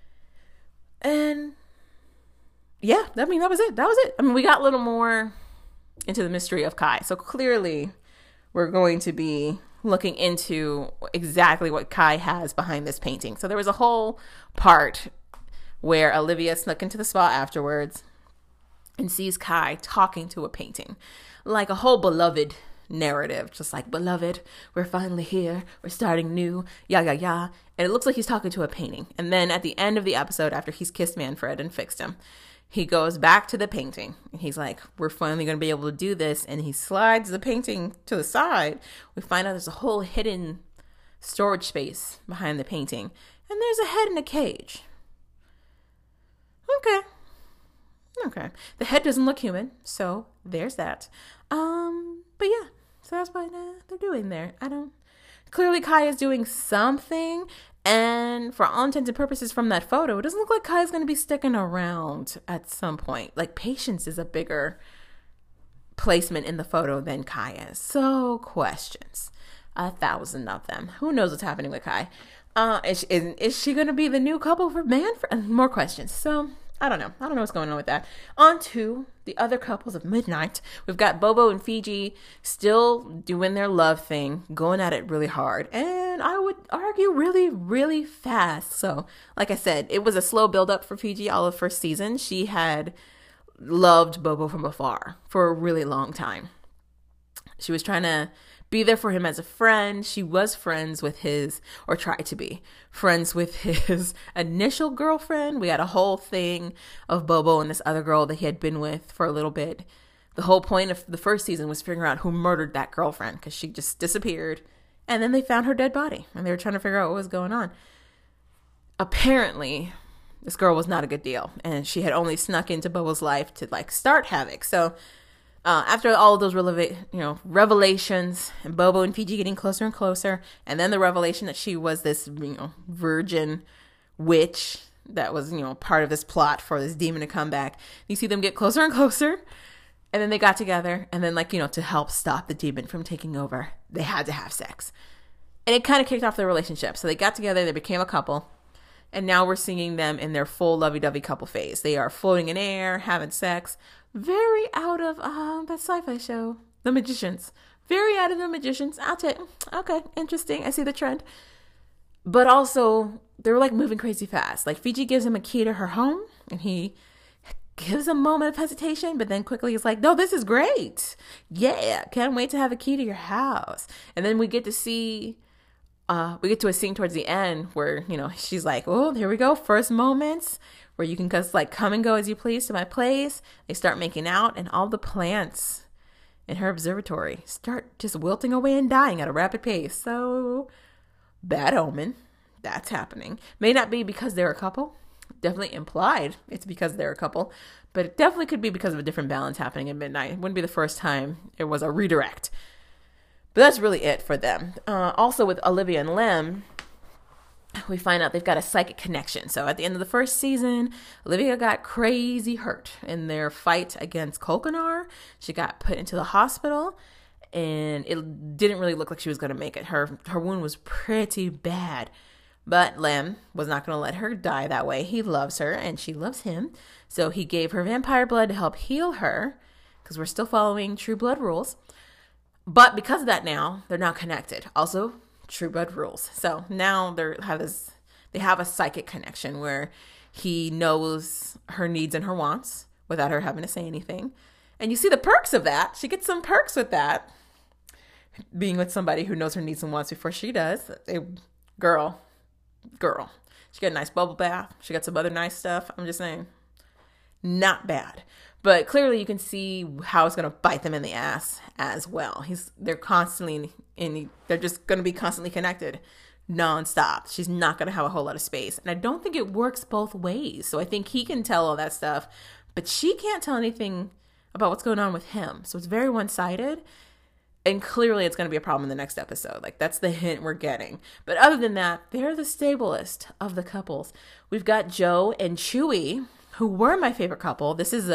And yeah, I mean, that was it. That was it. I mean, we got a little more into the mystery of Kai. So clearly we're going to be looking into exactly what Kai has behind this painting. So there was a whole part where Olivia snuck into the spa afterwards and sees Kai talking to a painting, like a whole beloved narrative, just like, beloved, we're finally here, we're starting new, yeah. And it looks like he's talking to a painting. And then at the end of the episode, after he's kissed Manfred and fixed him, he goes back to the painting. He's like, we're finally going to be able to do this. And he slides the painting to the side. We find out there's a whole hidden storage space behind the painting. And there's a head in a cage. Okay. The head doesn't look human. So there's that. But yeah, so that's what they're doing there. Clearly Kai is doing something. And for all intents and purposes from that photo, it doesn't look like Kai's going to be sticking around at some point. Like, Patience is a bigger placement in the photo than Kai is. So questions, 1,000 of them. Who knows what's happening with Kai? Is she going to be the new couple for Manfred? More questions. So I don't know. What's going on with that. On to the other couples of Midnight. We've got Bobo and Fiji still doing their love thing, going at it really hard. And I would argue really, really fast. So, like I said, it was a slow build-up for Fiji all of first season. She had loved Bobo from afar for a really long time. She was trying to be there for him as a friend. She was friends with his, or tried to be friends with his initial girlfriend. We had a whole thing of Bobo and this other girl that he had been with for a little bit. The whole point of the first season was figuring out who murdered that girlfriend, because she just disappeared. And then they found her dead body, and they were trying to figure out what was going on. Apparently, this girl was not a good deal, and she had only snuck into Bobo's life to like start havoc. So after all of those revelations, and Bobo and Fiji getting closer and closer, and then the revelation that she was this virgin witch that was part of this plot for this demon to come back. You see them get closer and closer, and then they got together, and then to help stop the demon from taking over, they had to have sex, and it kind of kicked off their relationship. So they got together, they became a couple. And now we're seeing them in their full lovey-dovey couple phase. They are floating in air, having sex. Very out of that sci-fi show, The Magicians. Very out of The Magicians. I'll tell you. Okay, interesting. I see the trend. But also, they're like moving crazy fast. Like Fiji gives him a key to her home, and he gives a moment of hesitation, but then quickly he's like, no, this is great. Yeah, can't wait to have a key to your house. And then we get to see... we get to a scene towards the end where, she's like, oh, here we go. First moments where you can just like come and go as you please to my place. They start making out, and all the plants in her observatory start just wilting away and dying at a rapid pace. So bad omen. That's happening. May not be because they're a couple. Definitely implied it's because they're a couple, but it definitely could be because of a different balance happening at midnight. It wouldn't be the first time it was a redirect. But that's really it for them. Also with Olivia and Lem, we find out they've got a psychic connection. So at the end of the first season, Olivia got crazy hurt in their fight against Kolkanar. She got put into the hospital, and it didn't really look like she was going to make it. Her wound was pretty bad. But Lem was not going to let her die that way. He loves her, and she loves him. So he gave her vampire blood to help heal her, because we're still following True Blood rules. But because of that now, they're not connected. Also, True Blood rules. So now they have a psychic connection where he knows her needs and her wants without her having to say anything. And you see the perks of that. She gets some perks with that. Being with somebody who knows her needs and wants before she does. Girl. She got a nice bubble bath. She got some other nice stuff. I'm just saying. Not bad. But clearly you can see how it's going to bite them in the ass as well. They're just going to be constantly connected nonstop. She's not going to have a whole lot of space. And I don't think it works both ways. So I think he can tell all that stuff, but she can't tell anything about what's going on with him. So it's very one-sided. And clearly it's going to be a problem in the next episode. Like, that's the hint we're getting. But other than that, they're the stablest of the couples. We've got Joe and Chewie, who were my favorite couple. This is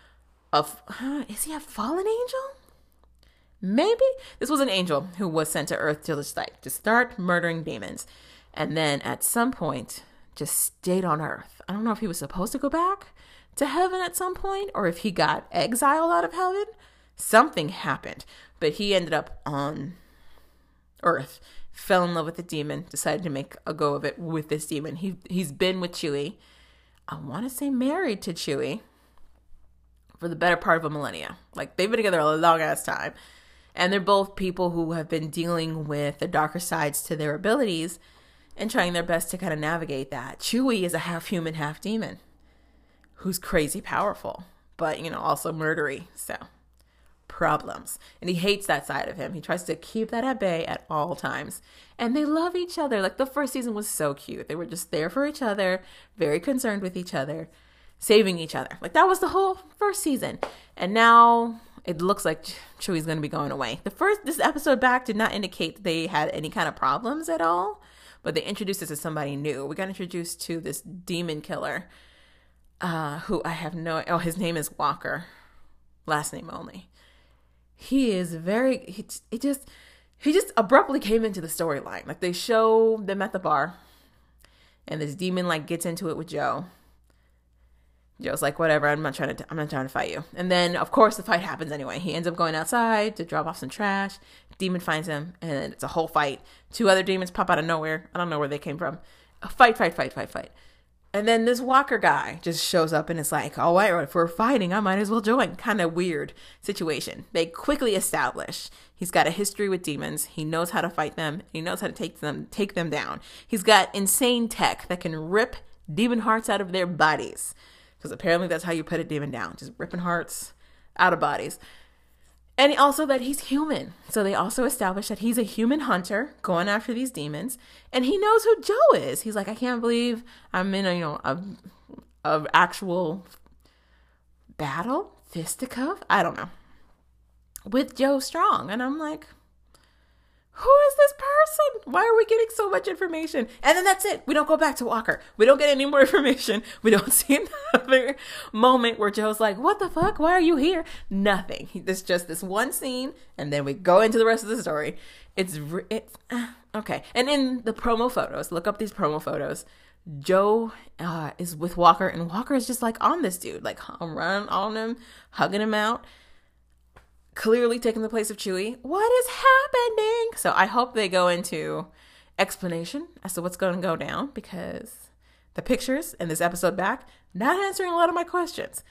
is he a fallen angel? Maybe. This was an angel who was sent to Earth to start murdering demons. And then at some point, just stayed on Earth. I don't know if he was supposed to go back to heaven at some point, or if he got exiled out of heaven. Something happened. But he ended up on Earth, fell in love with the demon, decided to make a go of it with this demon. He's been with Chewie. I want to say married to Chewie for the better part of a millennia. Like, they've been together a long ass time. And they're both people who have been dealing with the darker sides to their abilities and trying their best to kind of navigate that. Chewie is a half human, half demon who's crazy powerful, but, also murdery. So, problems. And he hates that side of him. He tries to keep that at bay at all times. And they love each other. Like, the first season was so cute. They were just there for each other, very concerned with each other, saving each other. Like, that was the whole first season. And now it looks like Chewie's going to be going away. This episode back did not indicate that they had any kind of problems at all, but they introduced us as somebody new. We got introduced to this demon killer, who I have his name is Walker, last name only. He is he just abruptly came into the storyline. Like, they show them at the bar, and this demon gets into it with Joe. Joe's like, whatever, I'm not trying to fight you. And then, of course, the fight happens anyway. He ends up going outside to drop off some trash. Demon finds him, and it's a whole fight. Two other demons pop out of nowhere. I don't know where they came from. A fight. And then this Walker guy just shows up and it's like, all right, if we're fighting, I might as well join. Kind of weird situation. They quickly establish he's got a history with demons. He knows how to fight them. He knows how to take them down. He's got insane tech that can rip demon hearts out of their bodies. Because apparently that's how you put a demon down. Just ripping hearts out of bodies. And also that he's human. So they also establish that he's a human hunter going after these demons. And he knows who Joe is. He's like, I can't believe I'm in a actual battle, fisticuff, I don't know, with Joe Strong. And I'm like, who is this person? Why are we getting so much information? And then that's it. We don't go back to Walker. We don't get any more information. We don't see another moment where Joe's like, what the fuck? Why are you here? Nothing. It's just this one scene. And then we go into the rest of the story. It's okay. And in the promo photos, look up these promo photos. Joe is with Walker. And Walker is just like on this dude. Like running on him, hugging him out. Clearly taking the place of Chewie. What is happening? So I hope they go into explanation as to what's going to go down, because the pictures in this episode back, not answering a lot of my questions.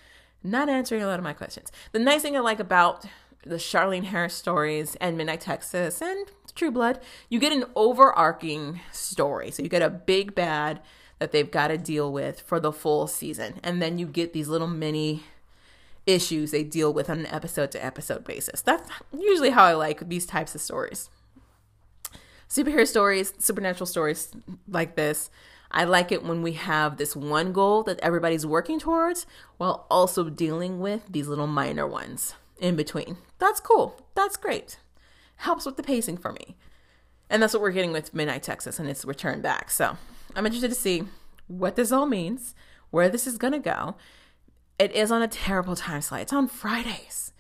The nice thing I like about the Charlene Harris stories and Midnight Texas and True Blood, you get an overarching story. So you get a big bad that they've got to deal with for the full season. And then you get these little mini issues they deal with on an episode to episode basis. That's usually how I like these types of stories. Superhero stories, supernatural stories like this, I like it when we have this one goal that everybody's working towards while also dealing with these little minor ones in between. That's cool. That's great. Helps with the pacing for me. And that's what we're getting with Midnight Texas and its return back. So I'm interested to see what this all means, where this is going to go. It is on a terrible time slot. It's on Fridays.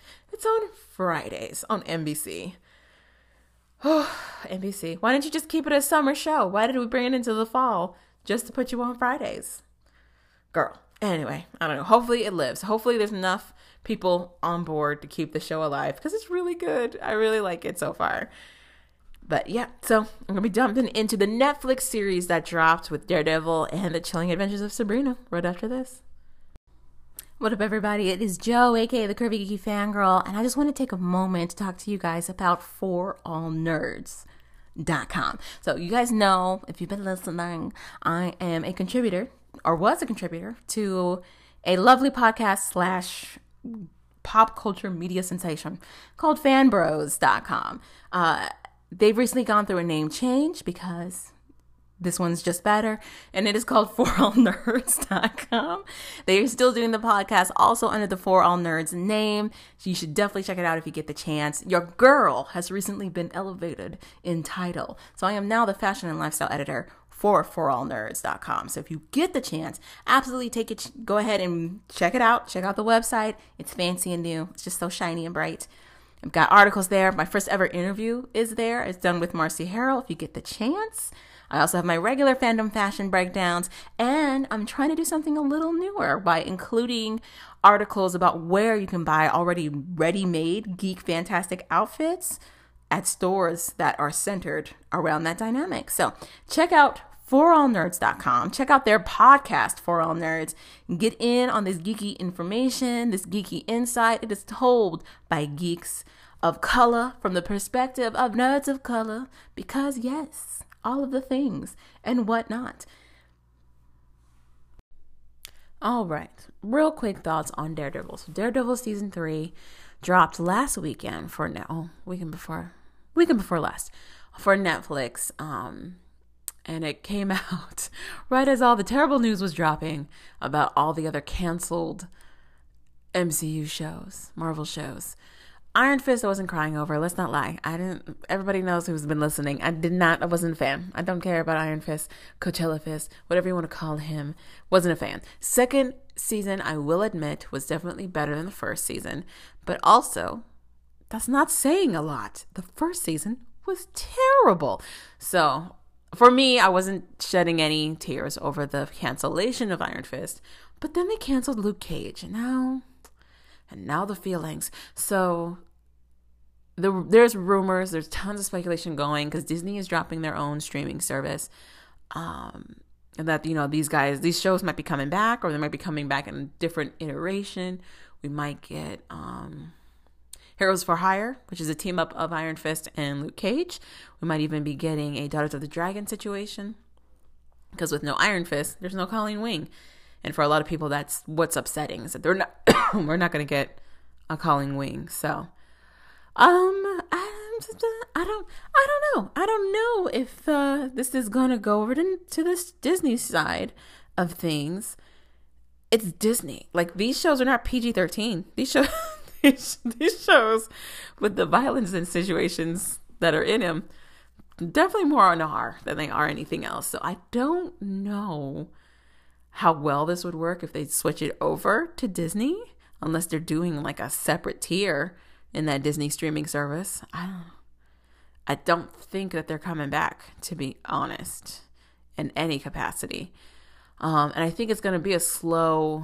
On NBC. Oh, NBC. Why didn't you just keep it a summer show? Why did we bring it into the fall just to put you on Fridays? Girl. Anyway, I don't know. Hopefully it lives. Hopefully there's enough people on board to keep the show alive, because it's really good. I really like it so far. But yeah, so I'm going to be jumping into the Netflix series that dropped with Daredevil and the Chilling Adventures of Sabrina right after this. What up, everybody? It is Joe, aka the Curvy Geeky Fangirl, and I just want to take a moment to talk to you guys about forallnerds.com. So you guys know, if you've been listening, I am a contributor, or was a contributor, to a lovely podcast / pop culture media sensation called fanbros.com. They've recently gone through a name change because this one's just better, and it is called forallnerds.com. They are still doing the podcast also under the For All Nerds name. So you should definitely check it out if you get the chance. Your girl has recently been elevated in title. So I am now the fashion and lifestyle editor for forallnerds.com. So if you get the chance, absolutely take it. Go ahead and check it out. Check out the website. It's fancy and new. It's just so shiny and bright. I've got articles there. My first ever interview is there. It's done with Marcy Harrell if you get the chance. I also have my regular fandom fashion breakdowns, and I'm trying to do something a little newer by including articles about where you can buy already ready-made geek fantastic outfits at stores that are centered around that dynamic. So check out forallnerds.com. Check out their podcast, For All Nerds. Get in on this geeky information, this geeky insight. It is told by geeks of color from the perspective of nerds of color, because yes, all of the things and whatnot. All right, real quick thoughts on Daredevil. So Daredevil season 3 dropped last weekend weekend before last for Netflix. And it came out right as all the terrible news was dropping about all the other canceled MCU shows, Marvel shows. Iron Fist I wasn't crying over. Let's not lie. Everybody knows who's been listening. I wasn't a fan. I don't care about Iron Fist, Coachella Fist, whatever you want to call him. Wasn't a fan. Second season, I will admit, was definitely better than the first season. But also, that's not saying a lot. The first season was terrible. So, for me, I wasn't shedding any tears over the cancellation of Iron Fist. But then they canceled Luke Cage. And now the feelings. So there's rumors, there's tons of speculation going because Disney is dropping their own streaming service. and that, these shows might be coming back, or they might be coming back in a different iteration. We might get Heroes for Hire, which is a team up of Iron Fist and Luke Cage. We might even be getting a Daughters of the Dragon situation, because with no Iron Fist, there's no Colleen Wing. And for a lot of people, that's what's upsetting, is that they're not, we're not going to get a Colleen Wing. So, I don't know. I don't know if this is going to go over to this Disney side of things. It's Disney. Like, these shows are not PG-13. These shows, these shows with the violence and situations that are in them, definitely more on R than they are anything else. So I don't know how well this would work if they switch it over to Disney, unless they're doing like a separate tier in that Disney streaming service. I don't think that they're coming back, to be honest, in any capacity. And I think it's going to be a slow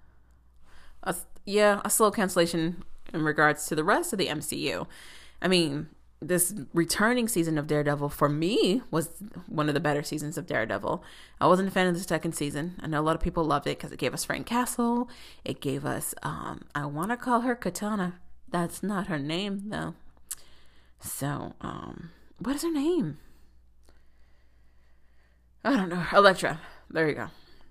cancellation in regards to the rest of the MCU. I mean, this returning season of Daredevil, for me, was one of the better seasons of Daredevil. I wasn't a fan of the second season. I know a lot of people loved it because it gave us Frank Castle. It gave us, I want to call her Katana. That's not her name, though. So, what is her name? I don't know. Elektra. There you go.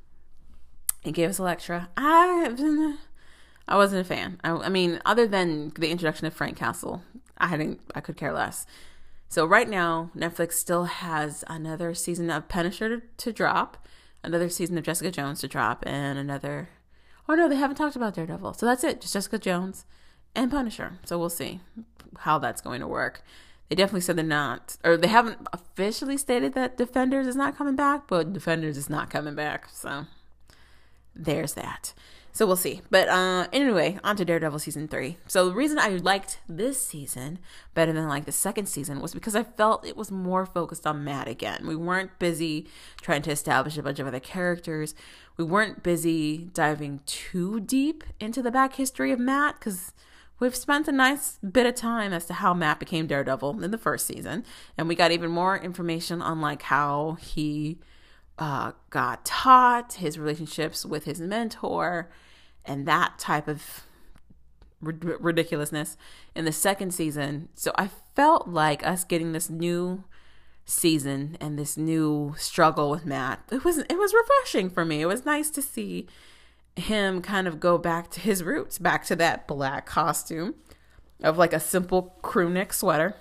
It gave us Elektra. I wasn't a fan. I mean, other than the introduction of Frank Castle, I could care less. So right now, Netflix still has another season of Punisher to drop, another season of Jessica Jones to drop, and another... Oh no, they haven't talked about Daredevil. So that's it. Just Jessica Jones and Punisher. So we'll see how that's going to work. They definitely said they're not, or they haven't officially stated that Defenders is not coming back, but Defenders is not coming back. So there's that. So we'll see. But anyway, on to Daredevil season 3. So the reason I liked this season better than like the second season was because I felt it was more focused on Matt again. We weren't busy trying to establish a bunch of other characters. We weren't busy diving too deep into the back history of Matt, because we've spent a nice bit of time as to how Matt became Daredevil in the first season. And we got even more information on like how he got taught, his relationships with his mentor, and that type of ridiculousness in the second season. So I felt like us getting this new season and this new struggle with Matt, it was refreshing for me. It was nice to see him kind of go back to his roots, back to that black costume of like a simple crew neck sweater,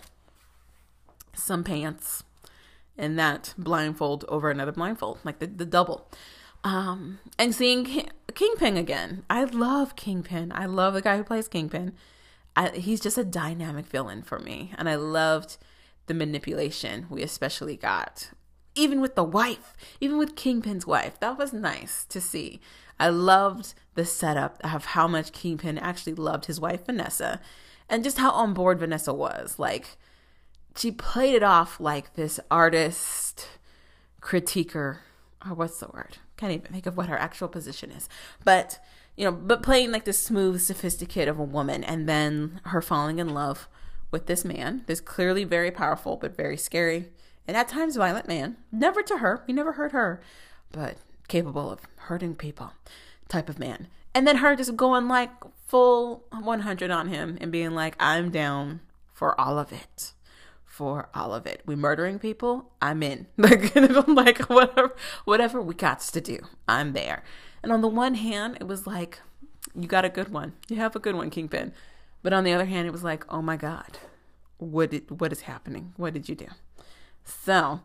some pants, and that blindfold over another blindfold, like the double. And seeing Kingpin again. I love Kingpin. I love the guy who plays Kingpin. He's just a dynamic villain for me. And I loved the manipulation we especially got. Even with the wife, even with Kingpin's wife. That was nice to see. I loved the setup of how much Kingpin actually loved his wife, Vanessa. And just how on board Vanessa was. Like, she played it off like this artist, critiquer, or what's the word? Can't even think of what her actual position is. But, but playing like this smooth, sophisticated of a woman, and then her falling in love with this man, this clearly very powerful, but very scary, and at times violent man. Never to her. He never hurt her, but capable of hurting people type of man. And then her just going like full 100 on him and being like, I'm down for all of it. For all of it. We murdering people, I'm in. Like, whatever we got to do, I'm there. And on the one hand, it was like, you got a good one. You have a good one, Kingpin. But on the other hand, it was like, oh my God, what is happening? What did you do? So,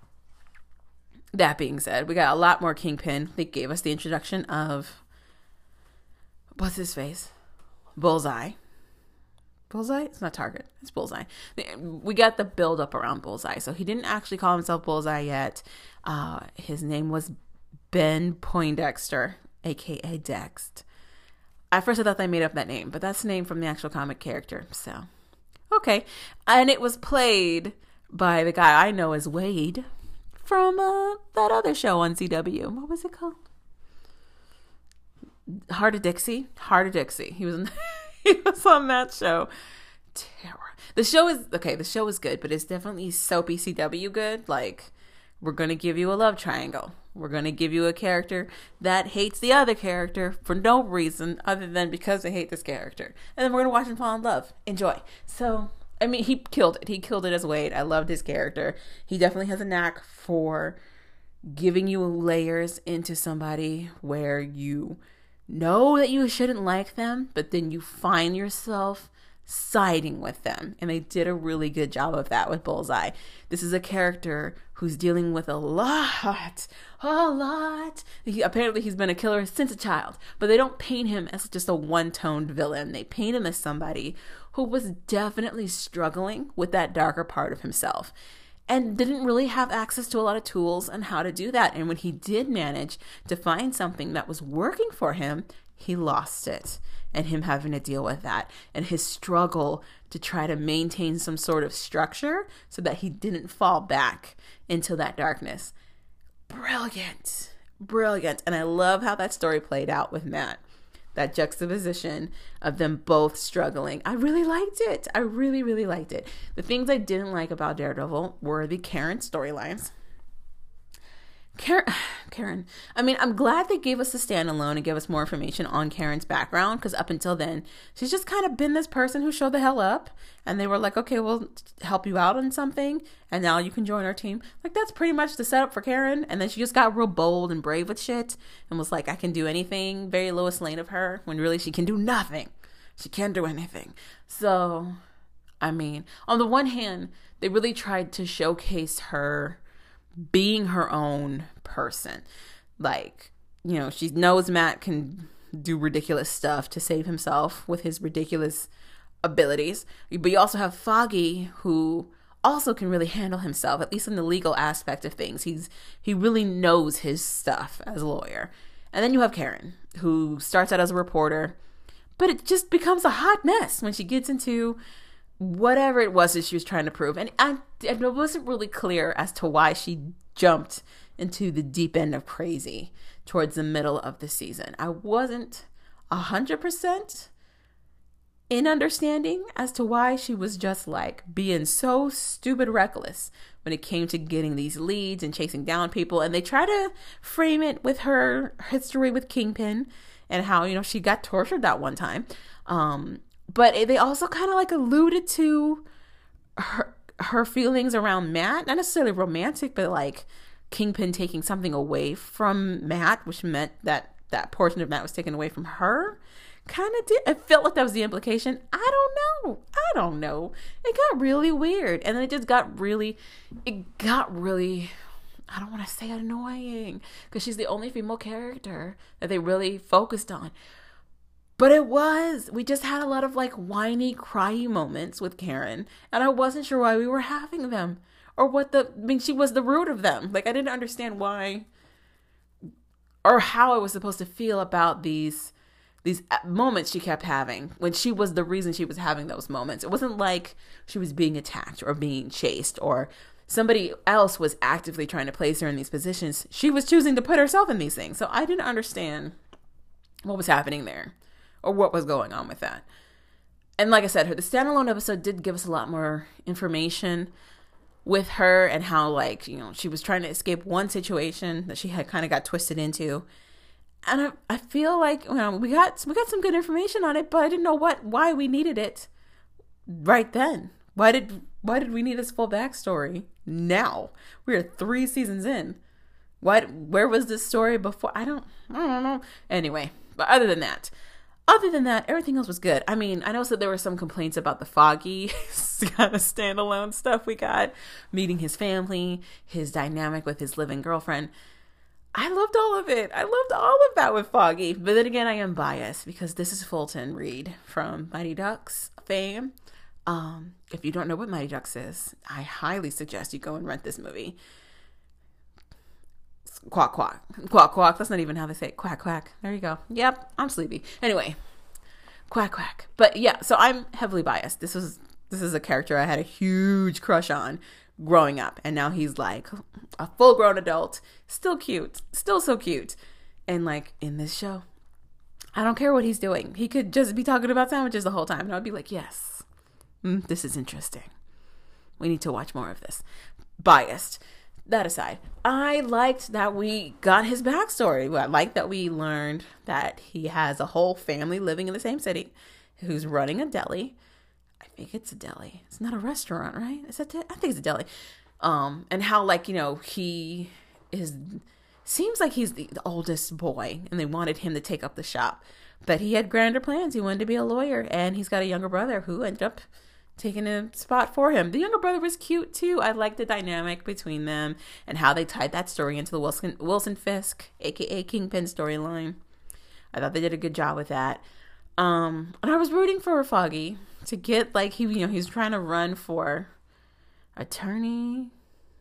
that being said, we got a lot more Kingpin. They gave us the introduction of, what's his face? Bullseye. Bullseye? It's not Target. It's Bullseye. We got the build up around Bullseye. So he didn't actually call himself Bullseye yet. His name was Ben Poindexter, aka Dext. At first I thought they made up that name, but that's the name from the actual comic character. So, okay. And it was played by the guy I know as Wade from that other show on CW. What was it called? Heart of Dixie. He was in he was on that show. Terror. The show is good, but it's definitely soapy CW good. Like, we're going to give you a love triangle. We're going to give you a character that hates the other character for no reason other than because they hate this character. And then we're going to watch them fall in love. Enjoy. So, I mean, he killed it. He killed it as Wade. I loved his character. He definitely has a knack for giving you layers into somebody where you know that you shouldn't like them, but then you find yourself siding with them. And they did a really good job of that with Bullseye. This is a character who's dealing with a lot. Apparently he's been a killer since a child, but they don't paint him as just a one-toned villain. They paint him as somebody who was definitely struggling with that darker part of himself and didn't really have access to a lot of tools on how to do that. And when he did manage to find something that was working for him, he lost it. And him having to deal with that and his struggle to try to maintain some sort of structure so that he didn't fall back into that darkness. Brilliant. And I love how that story played out with Matt. That juxtaposition of them both struggling. I really liked it. I really, really liked it. The things I didn't like about Daredevil were the Karen storylines. Karen. I mean, I'm glad they gave us a standalone and gave us more information on Karen's background, because up until then, she's just kind of been this person who showed the hell up, and they were like, okay, we'll help you out on something, and now you can join our team. Like, that's pretty much the setup for Karen, and then she just got real bold and brave with shit, and was like, I can do anything, very Lois Lane of her, when really she can do nothing. She can't do anything. So, I mean, on the one hand, they really tried to showcase her being her own person. Like, you know, she knows Matt can do ridiculous stuff to save himself with his ridiculous abilities. But you also have Foggy, who also can really handle himself, at least in the legal aspect of things. He really knows his stuff as a lawyer. And then you have Karen, who starts out as a reporter, but it just becomes a hot mess when she gets into whatever it was that she was trying to prove. And it wasn't really clear as to why she jumped into the deep end of crazy towards the middle of the season. I wasn't 100% in understanding as to why she was just like being so stupid reckless when it came to getting these leads and chasing down people. And they try to frame it with her history with Kingpin and how, you know, she got tortured that one time. But they also kind of like alluded to her feelings around Matt, not necessarily romantic, but like Kingpin taking something away from Matt, which meant that that portion of Matt was taken away from her. Kind of did. It felt like that was the implication. I don't know. It got really weird. And then it got really, I don't want to say annoying, because she's the only female character that they really focused on. But we just had a lot of like whiny, cryy moments with Karen, and I wasn't sure why we were having them, or she was the root of them. Like, I didn't understand why or how I was supposed to feel about these moments she kept having when she was the reason she was having those moments. It wasn't like she was being attacked or being chased or somebody else was actively trying to place her in these positions. She was choosing to put herself in these things. So I didn't understand what was happening there, or what was going on with that. And like I said, the standalone episode did give us a lot more information with her and how, like, you know, she was trying to escape one situation that she had kind of got twisted into. And I feel like, you know, we got some good information on it, but I didn't know why we needed it right then. Why did we need this full backstory now? We're 3 seasons in. Where was this story before? I don't know. Anyway, but other than that, everything else was good. I mean, I know that there were some complaints about the Foggy kind of standalone stuff we got, meeting his family, his dynamic with his living girlfriend. I loved all of it. I loved all of that with Foggy. But then again, I am biased because this is Fulton Reed from Mighty Ducks fame. If you don't know what Mighty Ducks is, I highly suggest you go and rent this movie. Quack, quack. Quack, quack. That's not even how they say it. Quack, quack. There you go. Yep, I'm sleepy. Anyway, quack, quack. But yeah, so I'm heavily biased. This is a character I had a huge crush on growing up. And now he's like a full-grown adult. Still cute. Still so cute. And like in this show, I don't care what he's doing. He could just be talking about sandwiches the whole time. And I'd be like, yes, this is interesting. We need to watch more of this. Biased. that aside, I liked that we got his backstory. I liked that we learned that he has a whole family living in the same city who's running a deli. I think it's a deli. It's not a restaurant, right? I think it's a deli. And how, like, he seems like he's the oldest boy, and they wanted him to take up the shop. But he had grander plans. He wanted to be a lawyer, and he's got a younger brother who ended up taking a spot for him. The younger brother was cute too. I liked the dynamic between them and how they tied that story into the Wilson Fisk, aka Kingpin storyline. I thought they did a good job with that. And I was rooting for Foggy to get, like, he was trying to run for attorney,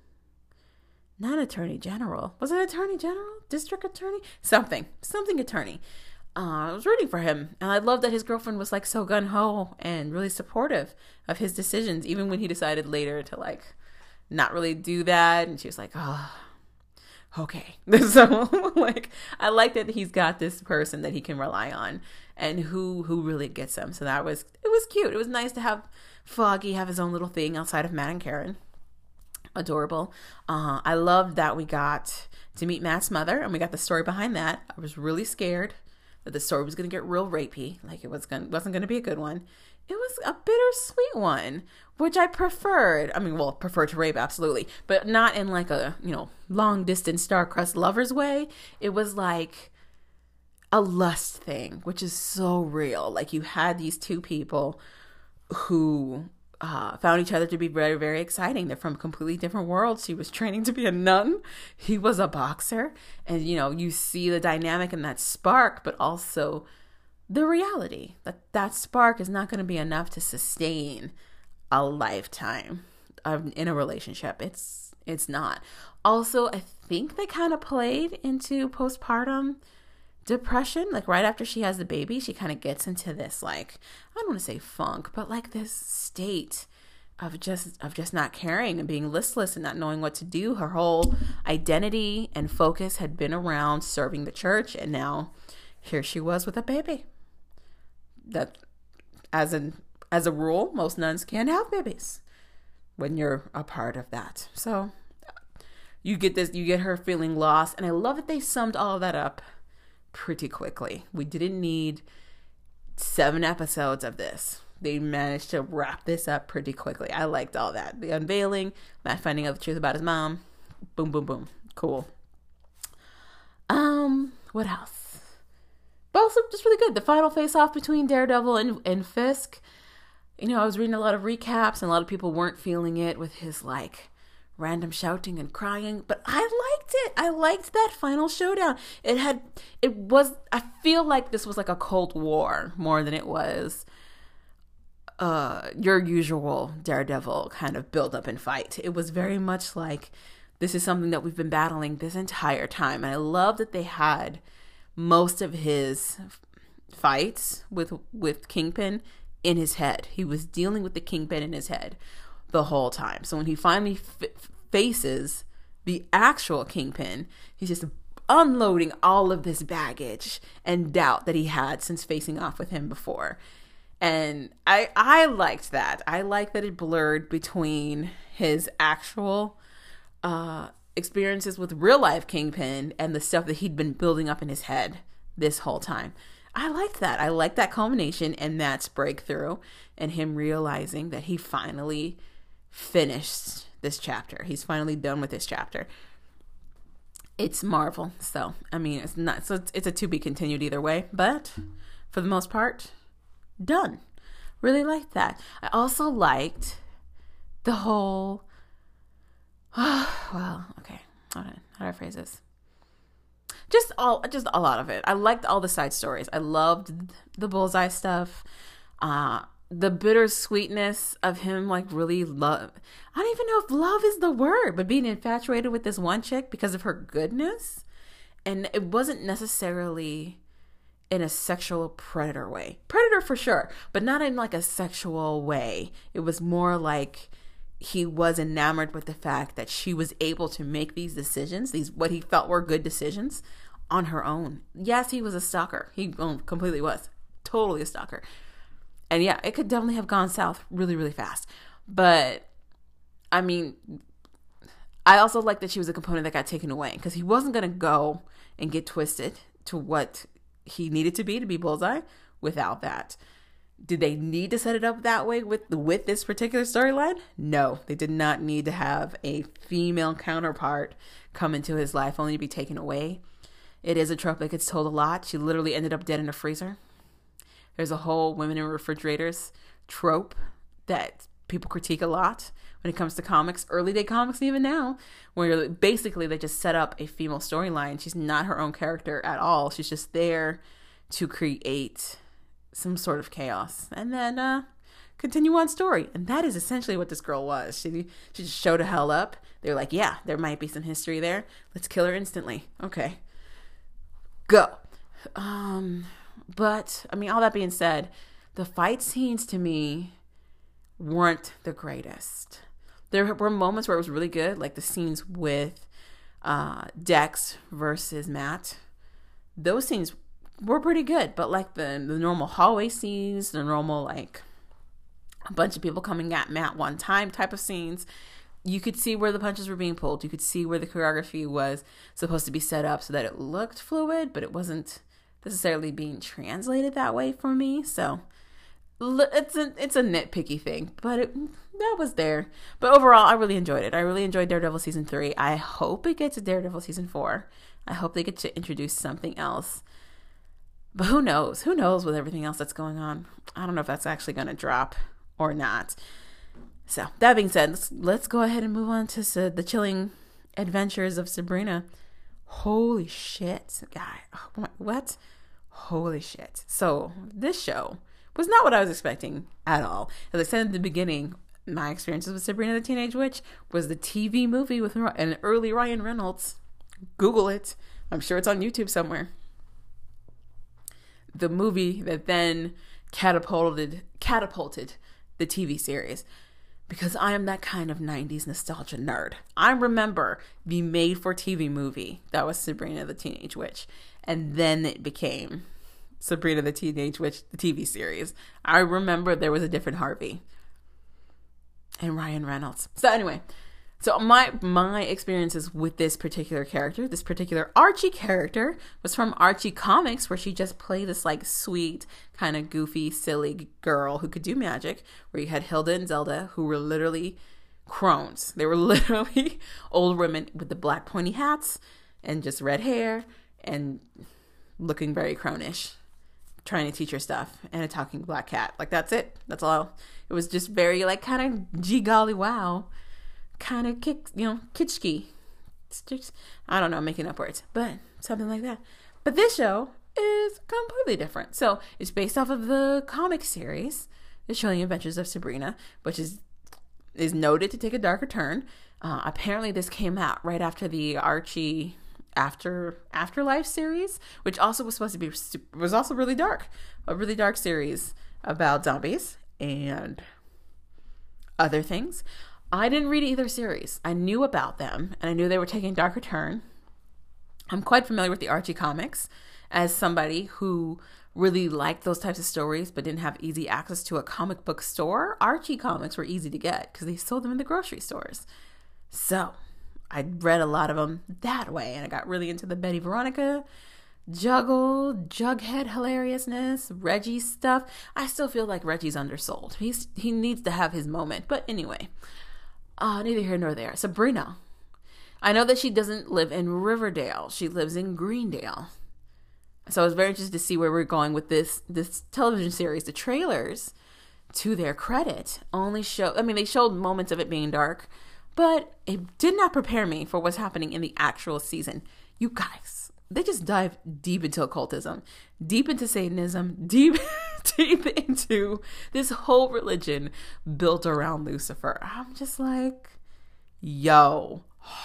not attorney general. Was it attorney general? District attorney? Something attorney. I was rooting for him, and I love that his girlfriend was, like, so gun-ho and really supportive of his decisions, even when he decided later to, like, not really do that, and she was like, oh, okay. So, like, I like that he's got this person that he can rely on, and who really gets him. So it was cute. It was nice to have Foggy have his own little thing outside of Matt and Karen. Adorable. I loved that we got to meet Matt's mother, and we got the story behind that. I was really scared that the story was going to get real rapey, like it wasn't going to be a good one. It was a bittersweet one, which I preferred. I mean, preferred to rape, absolutely, but not in like a, long distance star-crossed lovers way. It was like a lust thing, which is so real. Like, you had these two people who found each other to be very, very exciting. They're from completely different worlds. She was training to be a nun. He was a boxer. And, you see the dynamic and that spark, but also the reality that spark is not going to be enough to sustain a lifetime in a relationship. It's not. Also, I think they kind of played into postpartum depression. Like, right after she has the baby, she kind of gets into this, like, I don't want to say funk, but like this state of just not caring and being listless and not knowing what to do. Her whole identity and focus had been around serving the church, and now here she was with a baby. That, as a rule, most nuns can't have babies when you're a part of that. So you get her feeling lost, and I love that they summed all of that up pretty quickly. We didn't need 7 episodes of this. They managed to wrap this up pretty quickly. I liked all that. The unveiling, Matt finding out the truth about his mom. Boom, boom, boom. Cool. What else? But also just really good. The final face-off between Daredevil and Fisk. I was reading a lot of recaps, and a lot of people weren't feeling it with his, like, random shouting and crying, but I liked it. I liked that final showdown. I feel like this was like a Cold War more than it was your usual Daredevil kind of build up and fight. It was very much like, this is something that we've been battling this entire time. And I love that they had most of his fights with Kingpin in his head. He was dealing with the Kingpin in his head the whole time. So when he finally faces the actual Kingpin, he's just unloading all of this baggage and doubt that he had since facing off with him before. And I liked that. I liked that it blurred between his actual experiences with real life Kingpin and the stuff that he'd been building up in his head this whole time. I liked that. I liked that culmination and Matt's breakthrough and him realizing that he finally finished this chapter. He's finally done with this chapter. It's Marvel, so I mean, it's a to be continued either way, but for the most part, done. Really liked that. I also liked the whole okay, how do I phrase this? Just a lot of it. I liked all the side stories. I loved the Bullseye stuff. The bittersweetness of him, like, really love. I don't even know if love is the word, but being infatuated with this one chick because of her goodness. And it wasn't necessarily in a sexual predator way. Predator for sure, but not in like a sexual way. It was more like he was enamored with the fact that she was able to make these decisions, what he felt were good decisions, on her own. Yes, he was a stalker. He completely was. Totally a stalker. And yeah, it could definitely have gone south really, really fast. But, I mean, I also like that she was a component that got taken away because he wasn't going to go and get twisted to what he needed to be Bullseye without that. Did they need to set it up that way with this particular storyline? No, they did not need to have a female counterpart come into his life only to be taken away. It is a trope that gets told a lot. She literally ended up dead in a freezer. There's a whole women in refrigerators trope that people critique a lot when it comes to comics, early day comics, even now, where basically they just set up a female storyline. She's not her own character at all. She's just there to create some sort of chaos and then continue on story. And that is essentially what this girl was. She just showed the hell up. They're like, yeah, there might be some history there. Let's kill her instantly. Okay, go. But I mean, all that being said, the fight scenes to me weren't the greatest. There were moments where it was really good, like the scenes with Dex versus Matt. Those scenes were pretty good, but like the normal hallway scenes, the normal like a bunch of people coming at Matt one time type of scenes, you could see where the punches were being pulled. You could see where the choreography was supposed to be set up so that it looked fluid, but it wasn't necessarily being translated that way for me. So it's a nitpicky thing, but that was there. But overall, I really enjoyed it. I really enjoyed Daredevil season 3. I hope it gets to Daredevil season 4. I hope they get to introduce something else. But who knows? Who knows with everything else that's going on? I don't know if that's actually going to drop or not. So that being said, let's go ahead and move on to the chilling adventures of Sabrina. Holy shit, guy. What? Holy shit. So this show was not what I was expecting at all. As I said in the beginning, my experiences with Sabrina the Teenage Witch was the TV movie with an early Ryan Reynolds. Google it. I'm sure it's on YouTube somewhere. The movie that then catapulted the TV series, because I am that kind of 90s nostalgia nerd. I remember the made-for-TV movie that was Sabrina the Teenage Witch, and then it became Sabrina the Teenage Witch, the TV series. I remember there was a different Harvey and Ryan Reynolds. So anyway, so my experiences with this particular character, this particular Archie character, was from Archie Comics, where she just played this like sweet, kind of goofy, silly girl who could do magic, where you had Hilda and Zelda, who were literally crones. They were literally old women with the black pointy hats and just red hair and looking very cronish, trying to teach her stuff, and a talking black cat. Like, that's it. That's all. It was just very like kind of gee golly wow, kind of kitschy. It's just, I don't know, making up words, but something like that. But this show is completely different. So it's based off of the comic series, The Chilling Adventures of Sabrina, which is noted to take a darker turn. Apparently this came out right after the Archie Afterlife series, which also was supposed to be, was also really dark. A really dark series about zombies and other things. I didn't read either series. I knew about them, and I knew they were taking a darker turn. I'm quite familiar with the Archie comics as somebody who really liked those types of stories but didn't have easy access to a comic book store. Archie comics were easy to get because they sold them in the grocery stores. So I read a lot of them that way, and I got really into the Betty Veronica, Jughead hilariousness, Reggie stuff. I still feel like Reggie's undersold. He needs to have his moment. But anyway, neither here nor there. Sabrina. I know that she doesn't live in Riverdale. She lives in Greendale. So I was very interested to see where we're going with this television series. The trailers, to their credit, they showed moments of it being dark, but it did not prepare me for what's happening in the actual season. You guys, they just dive deep into occultism, deep into Satanism, deep into this whole religion built around Lucifer. I'm just like, yo,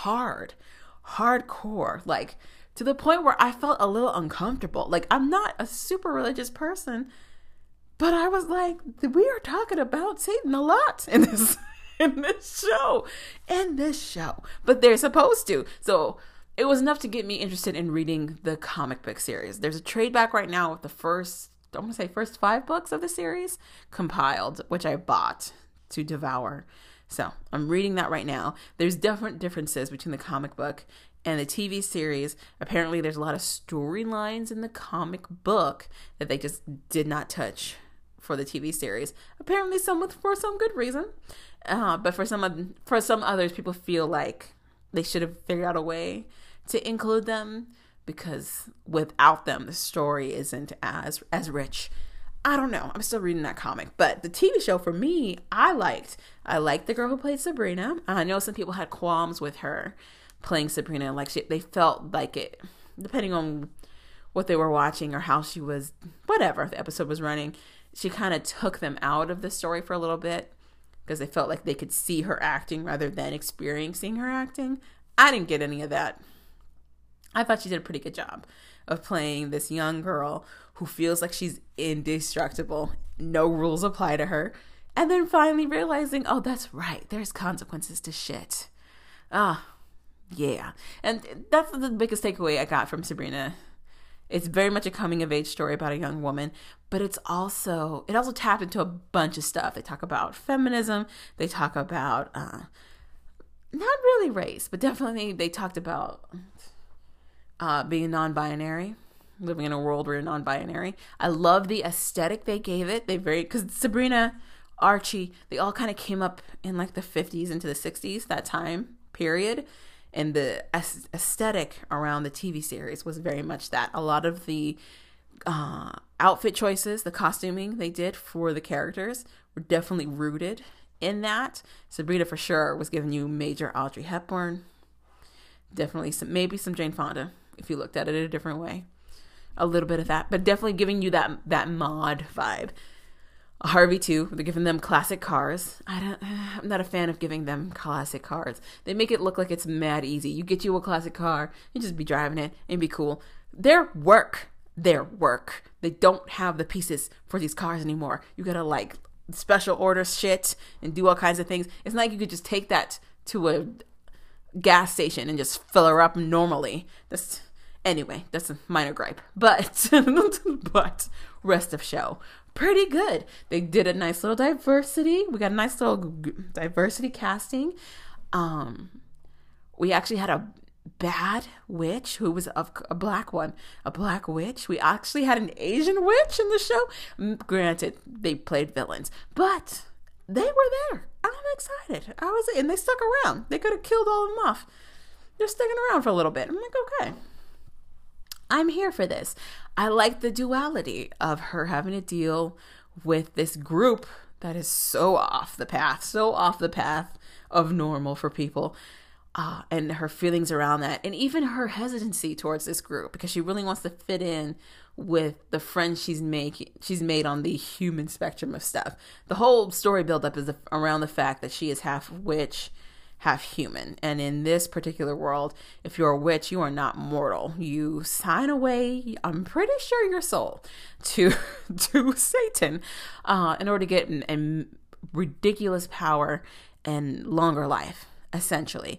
hardcore, like to the point where I felt a little uncomfortable. Like, I'm not a super religious person, but I was like, we are talking about Satan a lot in this show. But they're supposed to. So it was enough to get me interested in reading the comic book series. There's a trade back right now with the first 5 books of the series compiled, which I bought to devour. So I'm reading that right now. There's different differences between the comic book and the TV series. Apparently there's a lot of storylines in the comic book that they just did not touch for the TV series. Apparently for some good reason. But for some others, people feel like they should have figured out a way to include them, because without them, the story isn't as rich. I don't know. I'm still reading that comic. But the TV show, for me, I liked the girl who played Sabrina. I know some people had qualms with her playing Sabrina. Like, they felt like it, depending on what they were watching or how she was, whatever the episode was running, she kind of took them out of the story for a little bit, because they felt like they could see her acting rather than experiencing her acting. I didn't get any of that. I thought she did a pretty good job of playing this young girl who feels like she's indestructible. No rules apply to her. And then finally realizing, oh, that's right, there's consequences to shit. Yeah. And that's the biggest takeaway I got from Sabrina. It's very much a coming of age story about a young woman, but it also tapped into a bunch of stuff. They talk about feminism. They talk about, not really race, but definitely they talked about being non-binary, living in a world where you're non-binary. I love the aesthetic they gave it. Because Sabrina, Archie, they all kind of came up in like the 50s into the 60s, that time period. And the aesthetic around the TV series was very much that. A lot of the outfit choices, the costuming they did for the characters were definitely rooted in that. Sabrina for sure was giving you major Audrey Hepburn. Definitely maybe some Jane Fonda, if you looked at it a different way. A little bit of that, but definitely giving you that mod vibe. Harvey too. They're giving them classic cars. I'm not a fan of giving them classic cars. They make it look like it's mad easy. You get you a classic car, you just be driving it and be cool. Their work. They don't have the pieces for these cars anymore. You gotta like special order shit and do all kinds of things. It's not like you could just take that to a gas station and just fill her up normally. That's a minor gripe. But rest of show, pretty good. They did a nice little diversity. We got a nice little diversity casting. We actually had a bad witch who was a black witch. We actually had an Asian witch in the show. Granted, they played villains, but they were there. I'm excited. And they stuck around. They could have killed all of them off. They're sticking around for a little bit. I'm like, okay, I'm here for this. I like the duality of her having to deal with this group that is so off the path of normal for people. And her feelings around that, and even her hesitancy towards this group, because she really wants to fit in with the friends she's made on the human spectrum of stuff. The whole story buildup is around the fact that she is half witch, half human. And in this particular world, if you're a witch, you are not mortal. You sign away, I'm pretty sure, your soul to Satan in order to get a ridiculous power and longer life, essentially.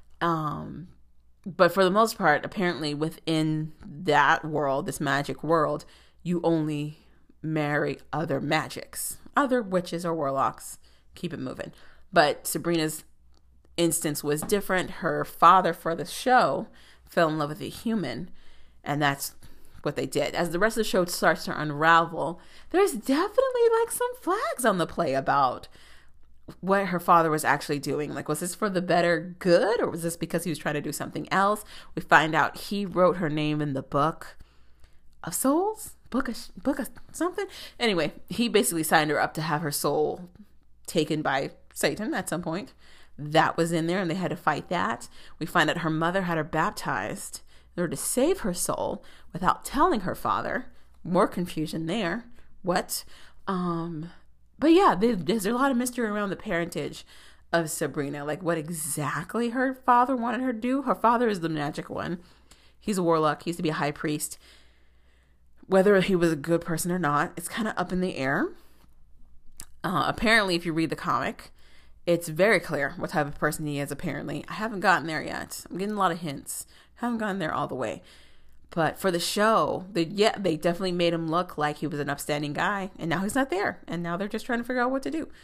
But for the most part, apparently within that world, this magic world, you only marry other magics, other witches or warlocks. Keep it moving. But Sabrina's instance was different. Her father for the show fell in love with a human, and that's what they did. As the rest of the show starts to unravel, there's definitely like some flags on the play about what her father was actually doing. Like, was this for the better good, or was this because he was trying to do something else? We find out he wrote her name in the book of souls, book of something. Anyway, he basically signed her up to have her soul taken by Satan at some point. That was in there, and they had to fight that. We find out her mother had her baptized in order to save her soul without telling her father. More confusion there. What? But yeah, there's a lot of mystery around the parentage of Sabrina. Like, what exactly her father wanted her to do. Her father is the magic one. He's a warlock. He used to be a high priest. Whether he was a good person or not, it's kind of up in the air. Apparently, if you read the comic, it's very clear what type of person he is, apparently. I haven't gotten there yet. I'm getting a lot of hints. Haven't gotten there all the way. But for the show, they definitely made him look like he was an upstanding guy. And now he's not there. And now they're just trying to figure out what to do.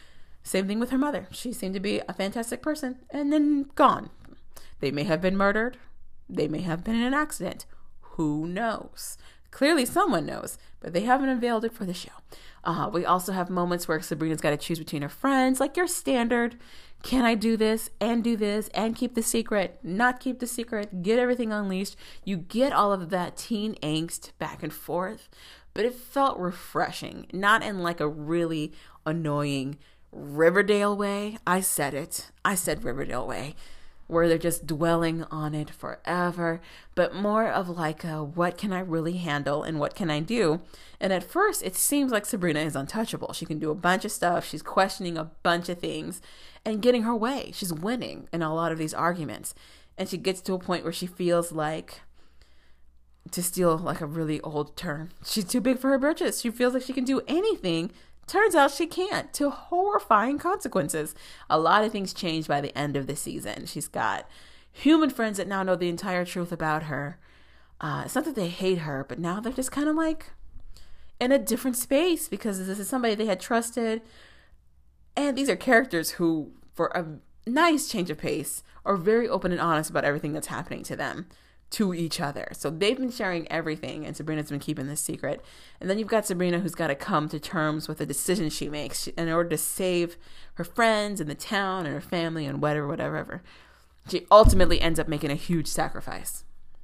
Same thing with her mother. She seemed to be a fantastic person and then gone. They may have been murdered. They may have been in an accident. Who knows? Clearly someone knows, but they haven't unveiled it for the show. We also have moments where Sabrina's got to choose between her friends, like your standard. Can I do this and keep the secret, not keep the secret, get everything unleashed? You get all of that teen angst back and forth, but it felt refreshing, not in like a really annoying Riverdale way. I said Riverdale way, where they're just dwelling on it forever, but more of like a, what can I really handle and what can I do? And at first it seems like Sabrina is untouchable. She can do a bunch of stuff. She's questioning a bunch of things and getting her way. She's winning in a lot of these arguments. And she gets to a point where she feels like, to steal like a really old term, she's too big for her britches. She feels like she can do anything. Turns out she can't, to horrifying consequences. A lot of things change by the end of the season. She's got human friends that now know the entire truth about her. It's not that they hate her, but now they're just kind of like in a different space because this is somebody they had trusted. And these are characters who, for a nice change of pace, are very open and honest about everything that's happening to them, to each other. So they've been sharing everything, and Sabrina's been keeping this secret. And then you've got Sabrina, who's got to come to terms with the decision she makes in order to save her friends and the town and her family and whatever. She ultimately ends up making a huge sacrifice.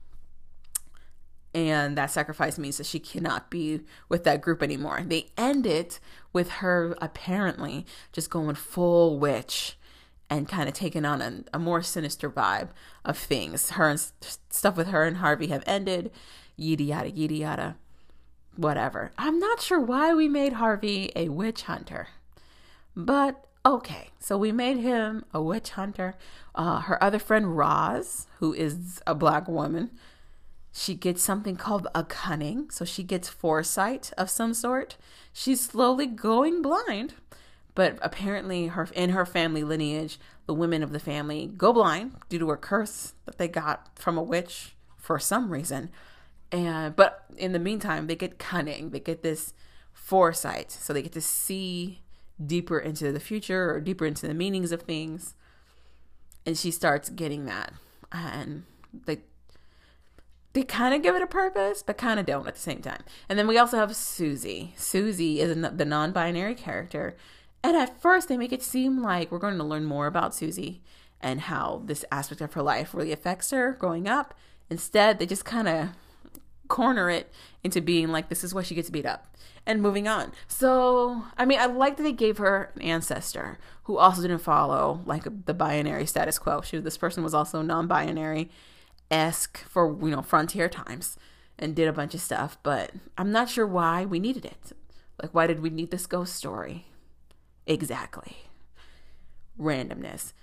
And that sacrifice means that she cannot be with that group anymore. They end it with her apparently just going full witch and kind of taking on a more sinister vibe of things. Her and stuff with her and Harvey have ended. Yada, yada, whatever. I'm not sure why we made Harvey a witch hunter. But okay, so we made him a witch hunter. Her other friend, Roz, who is a black woman, she gets something called a cunning. So she gets foresight of some sort. She's slowly going blind. But apparently in her family lineage, the women of the family go blind due to a curse that they got from a witch for some reason. But in the meantime, they get cunning. They get this foresight. So they get to see deeper into the future or deeper into the meanings of things. And she starts getting that. And they kind of give it a purpose, but kind of don't at the same time. And then we also have Susie. Susie is the non-binary character. And at first, they make it seem like we're going to learn more about Susie and how this aspect of her life really affects her growing up. Instead, they just kind of corner it into being like, this is why she gets beat up and moving on. So, I mean, I like that they gave her an ancestor who also didn't follow like the binary status quo. This person was also non-binary-esque for, frontier times and did a bunch of stuff. But I'm not sure why we needed it. Like, why did we need this ghost story? Exactly. Randomness.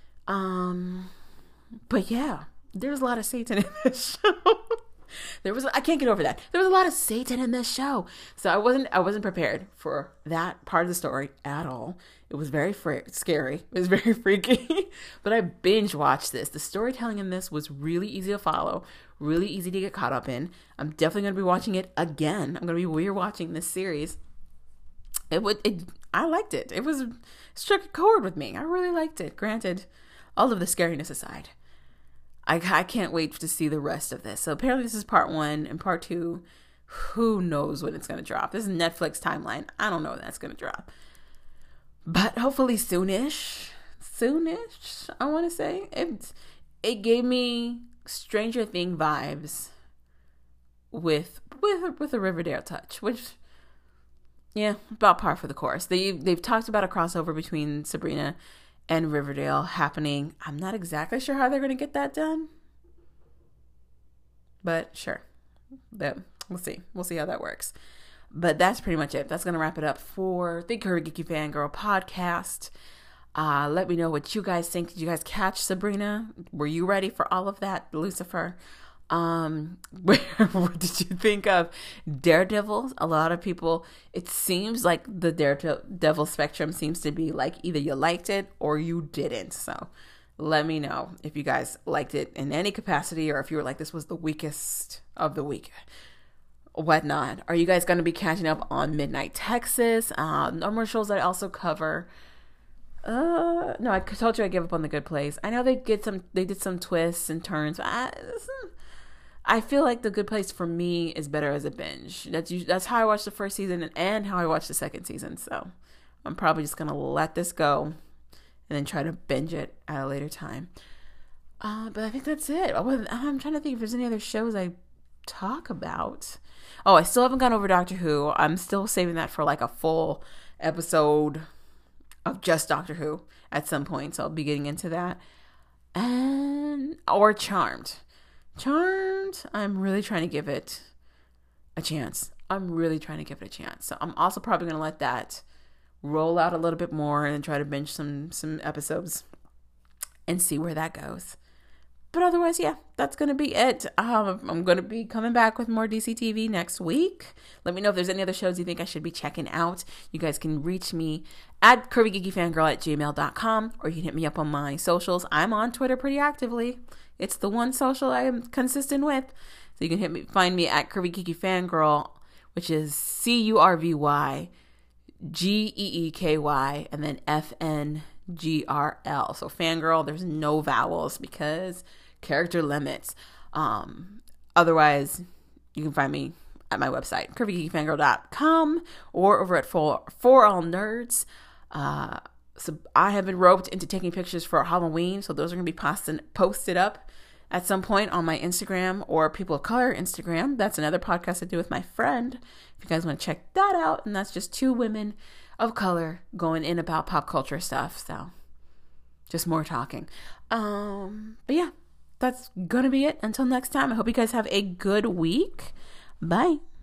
But yeah, there's a lot of Satan in this show. I can't get over that. There was a lot of Satan in this show. So I wasn't prepared for that part of the story at all. It was very scary. It was very freaky. But I binge watched this. The storytelling in this was really easy to follow, really easy to get caught up in. I'm definitely going to be watching it again. I'm going to be rewatching this series. I liked it. It struck a chord with me. I really liked it. Granted, all of the scariness aside, I can't wait to see the rest of this. So apparently this is part 1, and part 2, who knows when it's going to drop. This is Netflix timeline. I don't know when that's going to drop. But hopefully soonish, I want to say. It gave me Stranger Things vibes with a Riverdale touch, which... yeah, about par for the course. They've talked about a crossover between Sabrina and Riverdale happening. I'm not exactly sure how they're going to get that done. But sure. We'll see. We'll see how that works. But that's pretty much it. That's going to wrap it up for the Curvy Geeky Fangirl podcast. Let me know what you guys think. Did you guys catch Sabrina? Were you ready for all of that? Lucifer? What did you think of Daredevil? A lot of people, it seems like the Daredevil spectrum seems to be like either you liked it or you didn't. So let me know if you guys liked it in any capacity, or if you were like, this was the weakest of the week, whatnot. Are you guys going to be catching up on Midnight Texas? Normal shows that I also cover. No, I told you I give up on The Good Place. I know they did some twists and turns. But I feel like The Good Place for me is better as a binge. That's how I watched the first season and how I watched the second season. So I'm probably just gonna let this go and then try to binge it at a later time. But I think that's it. I'm trying to think if there's any other shows I talk about. Oh, I still haven't gone over Doctor Who. I'm still saving that for like a full episode of just Doctor Who at some point. So I'll be getting into that. Or Charmed. Charmed, I'm really trying to give it a chance. So I'm also probably going to let that roll out a little bit more and try to binge some episodes and see where that goes. But otherwise, yeah, that's going to be it. I'm going to be coming back with more DCTV next week. Let me know if there's any other shows you think I should be checking out. You guys can reach me at curvygeekyfangirl@gmail.com, or you can hit me up on my socials. I'm on Twitter pretty actively. It's the one social I am consistent with. So you can find me at curvygeekyfangirl, which is CurvyGeeky, and then FNGRL. So fangirl, there's no vowels because character limits. Otherwise, you can find me at my website, curvygeekyfangirl.com, or over at For All Nerds. So I have been roped into taking pictures for Halloween, so those are going to be posted up at some point on my Instagram or People of Color Instagram. That's another podcast I do with my friend, if you guys want to check that out. And that's just two women of color going in about pop culture stuff. So just more talking. But yeah, that's going to be it. Until next time, I hope you guys have a good week. Bye.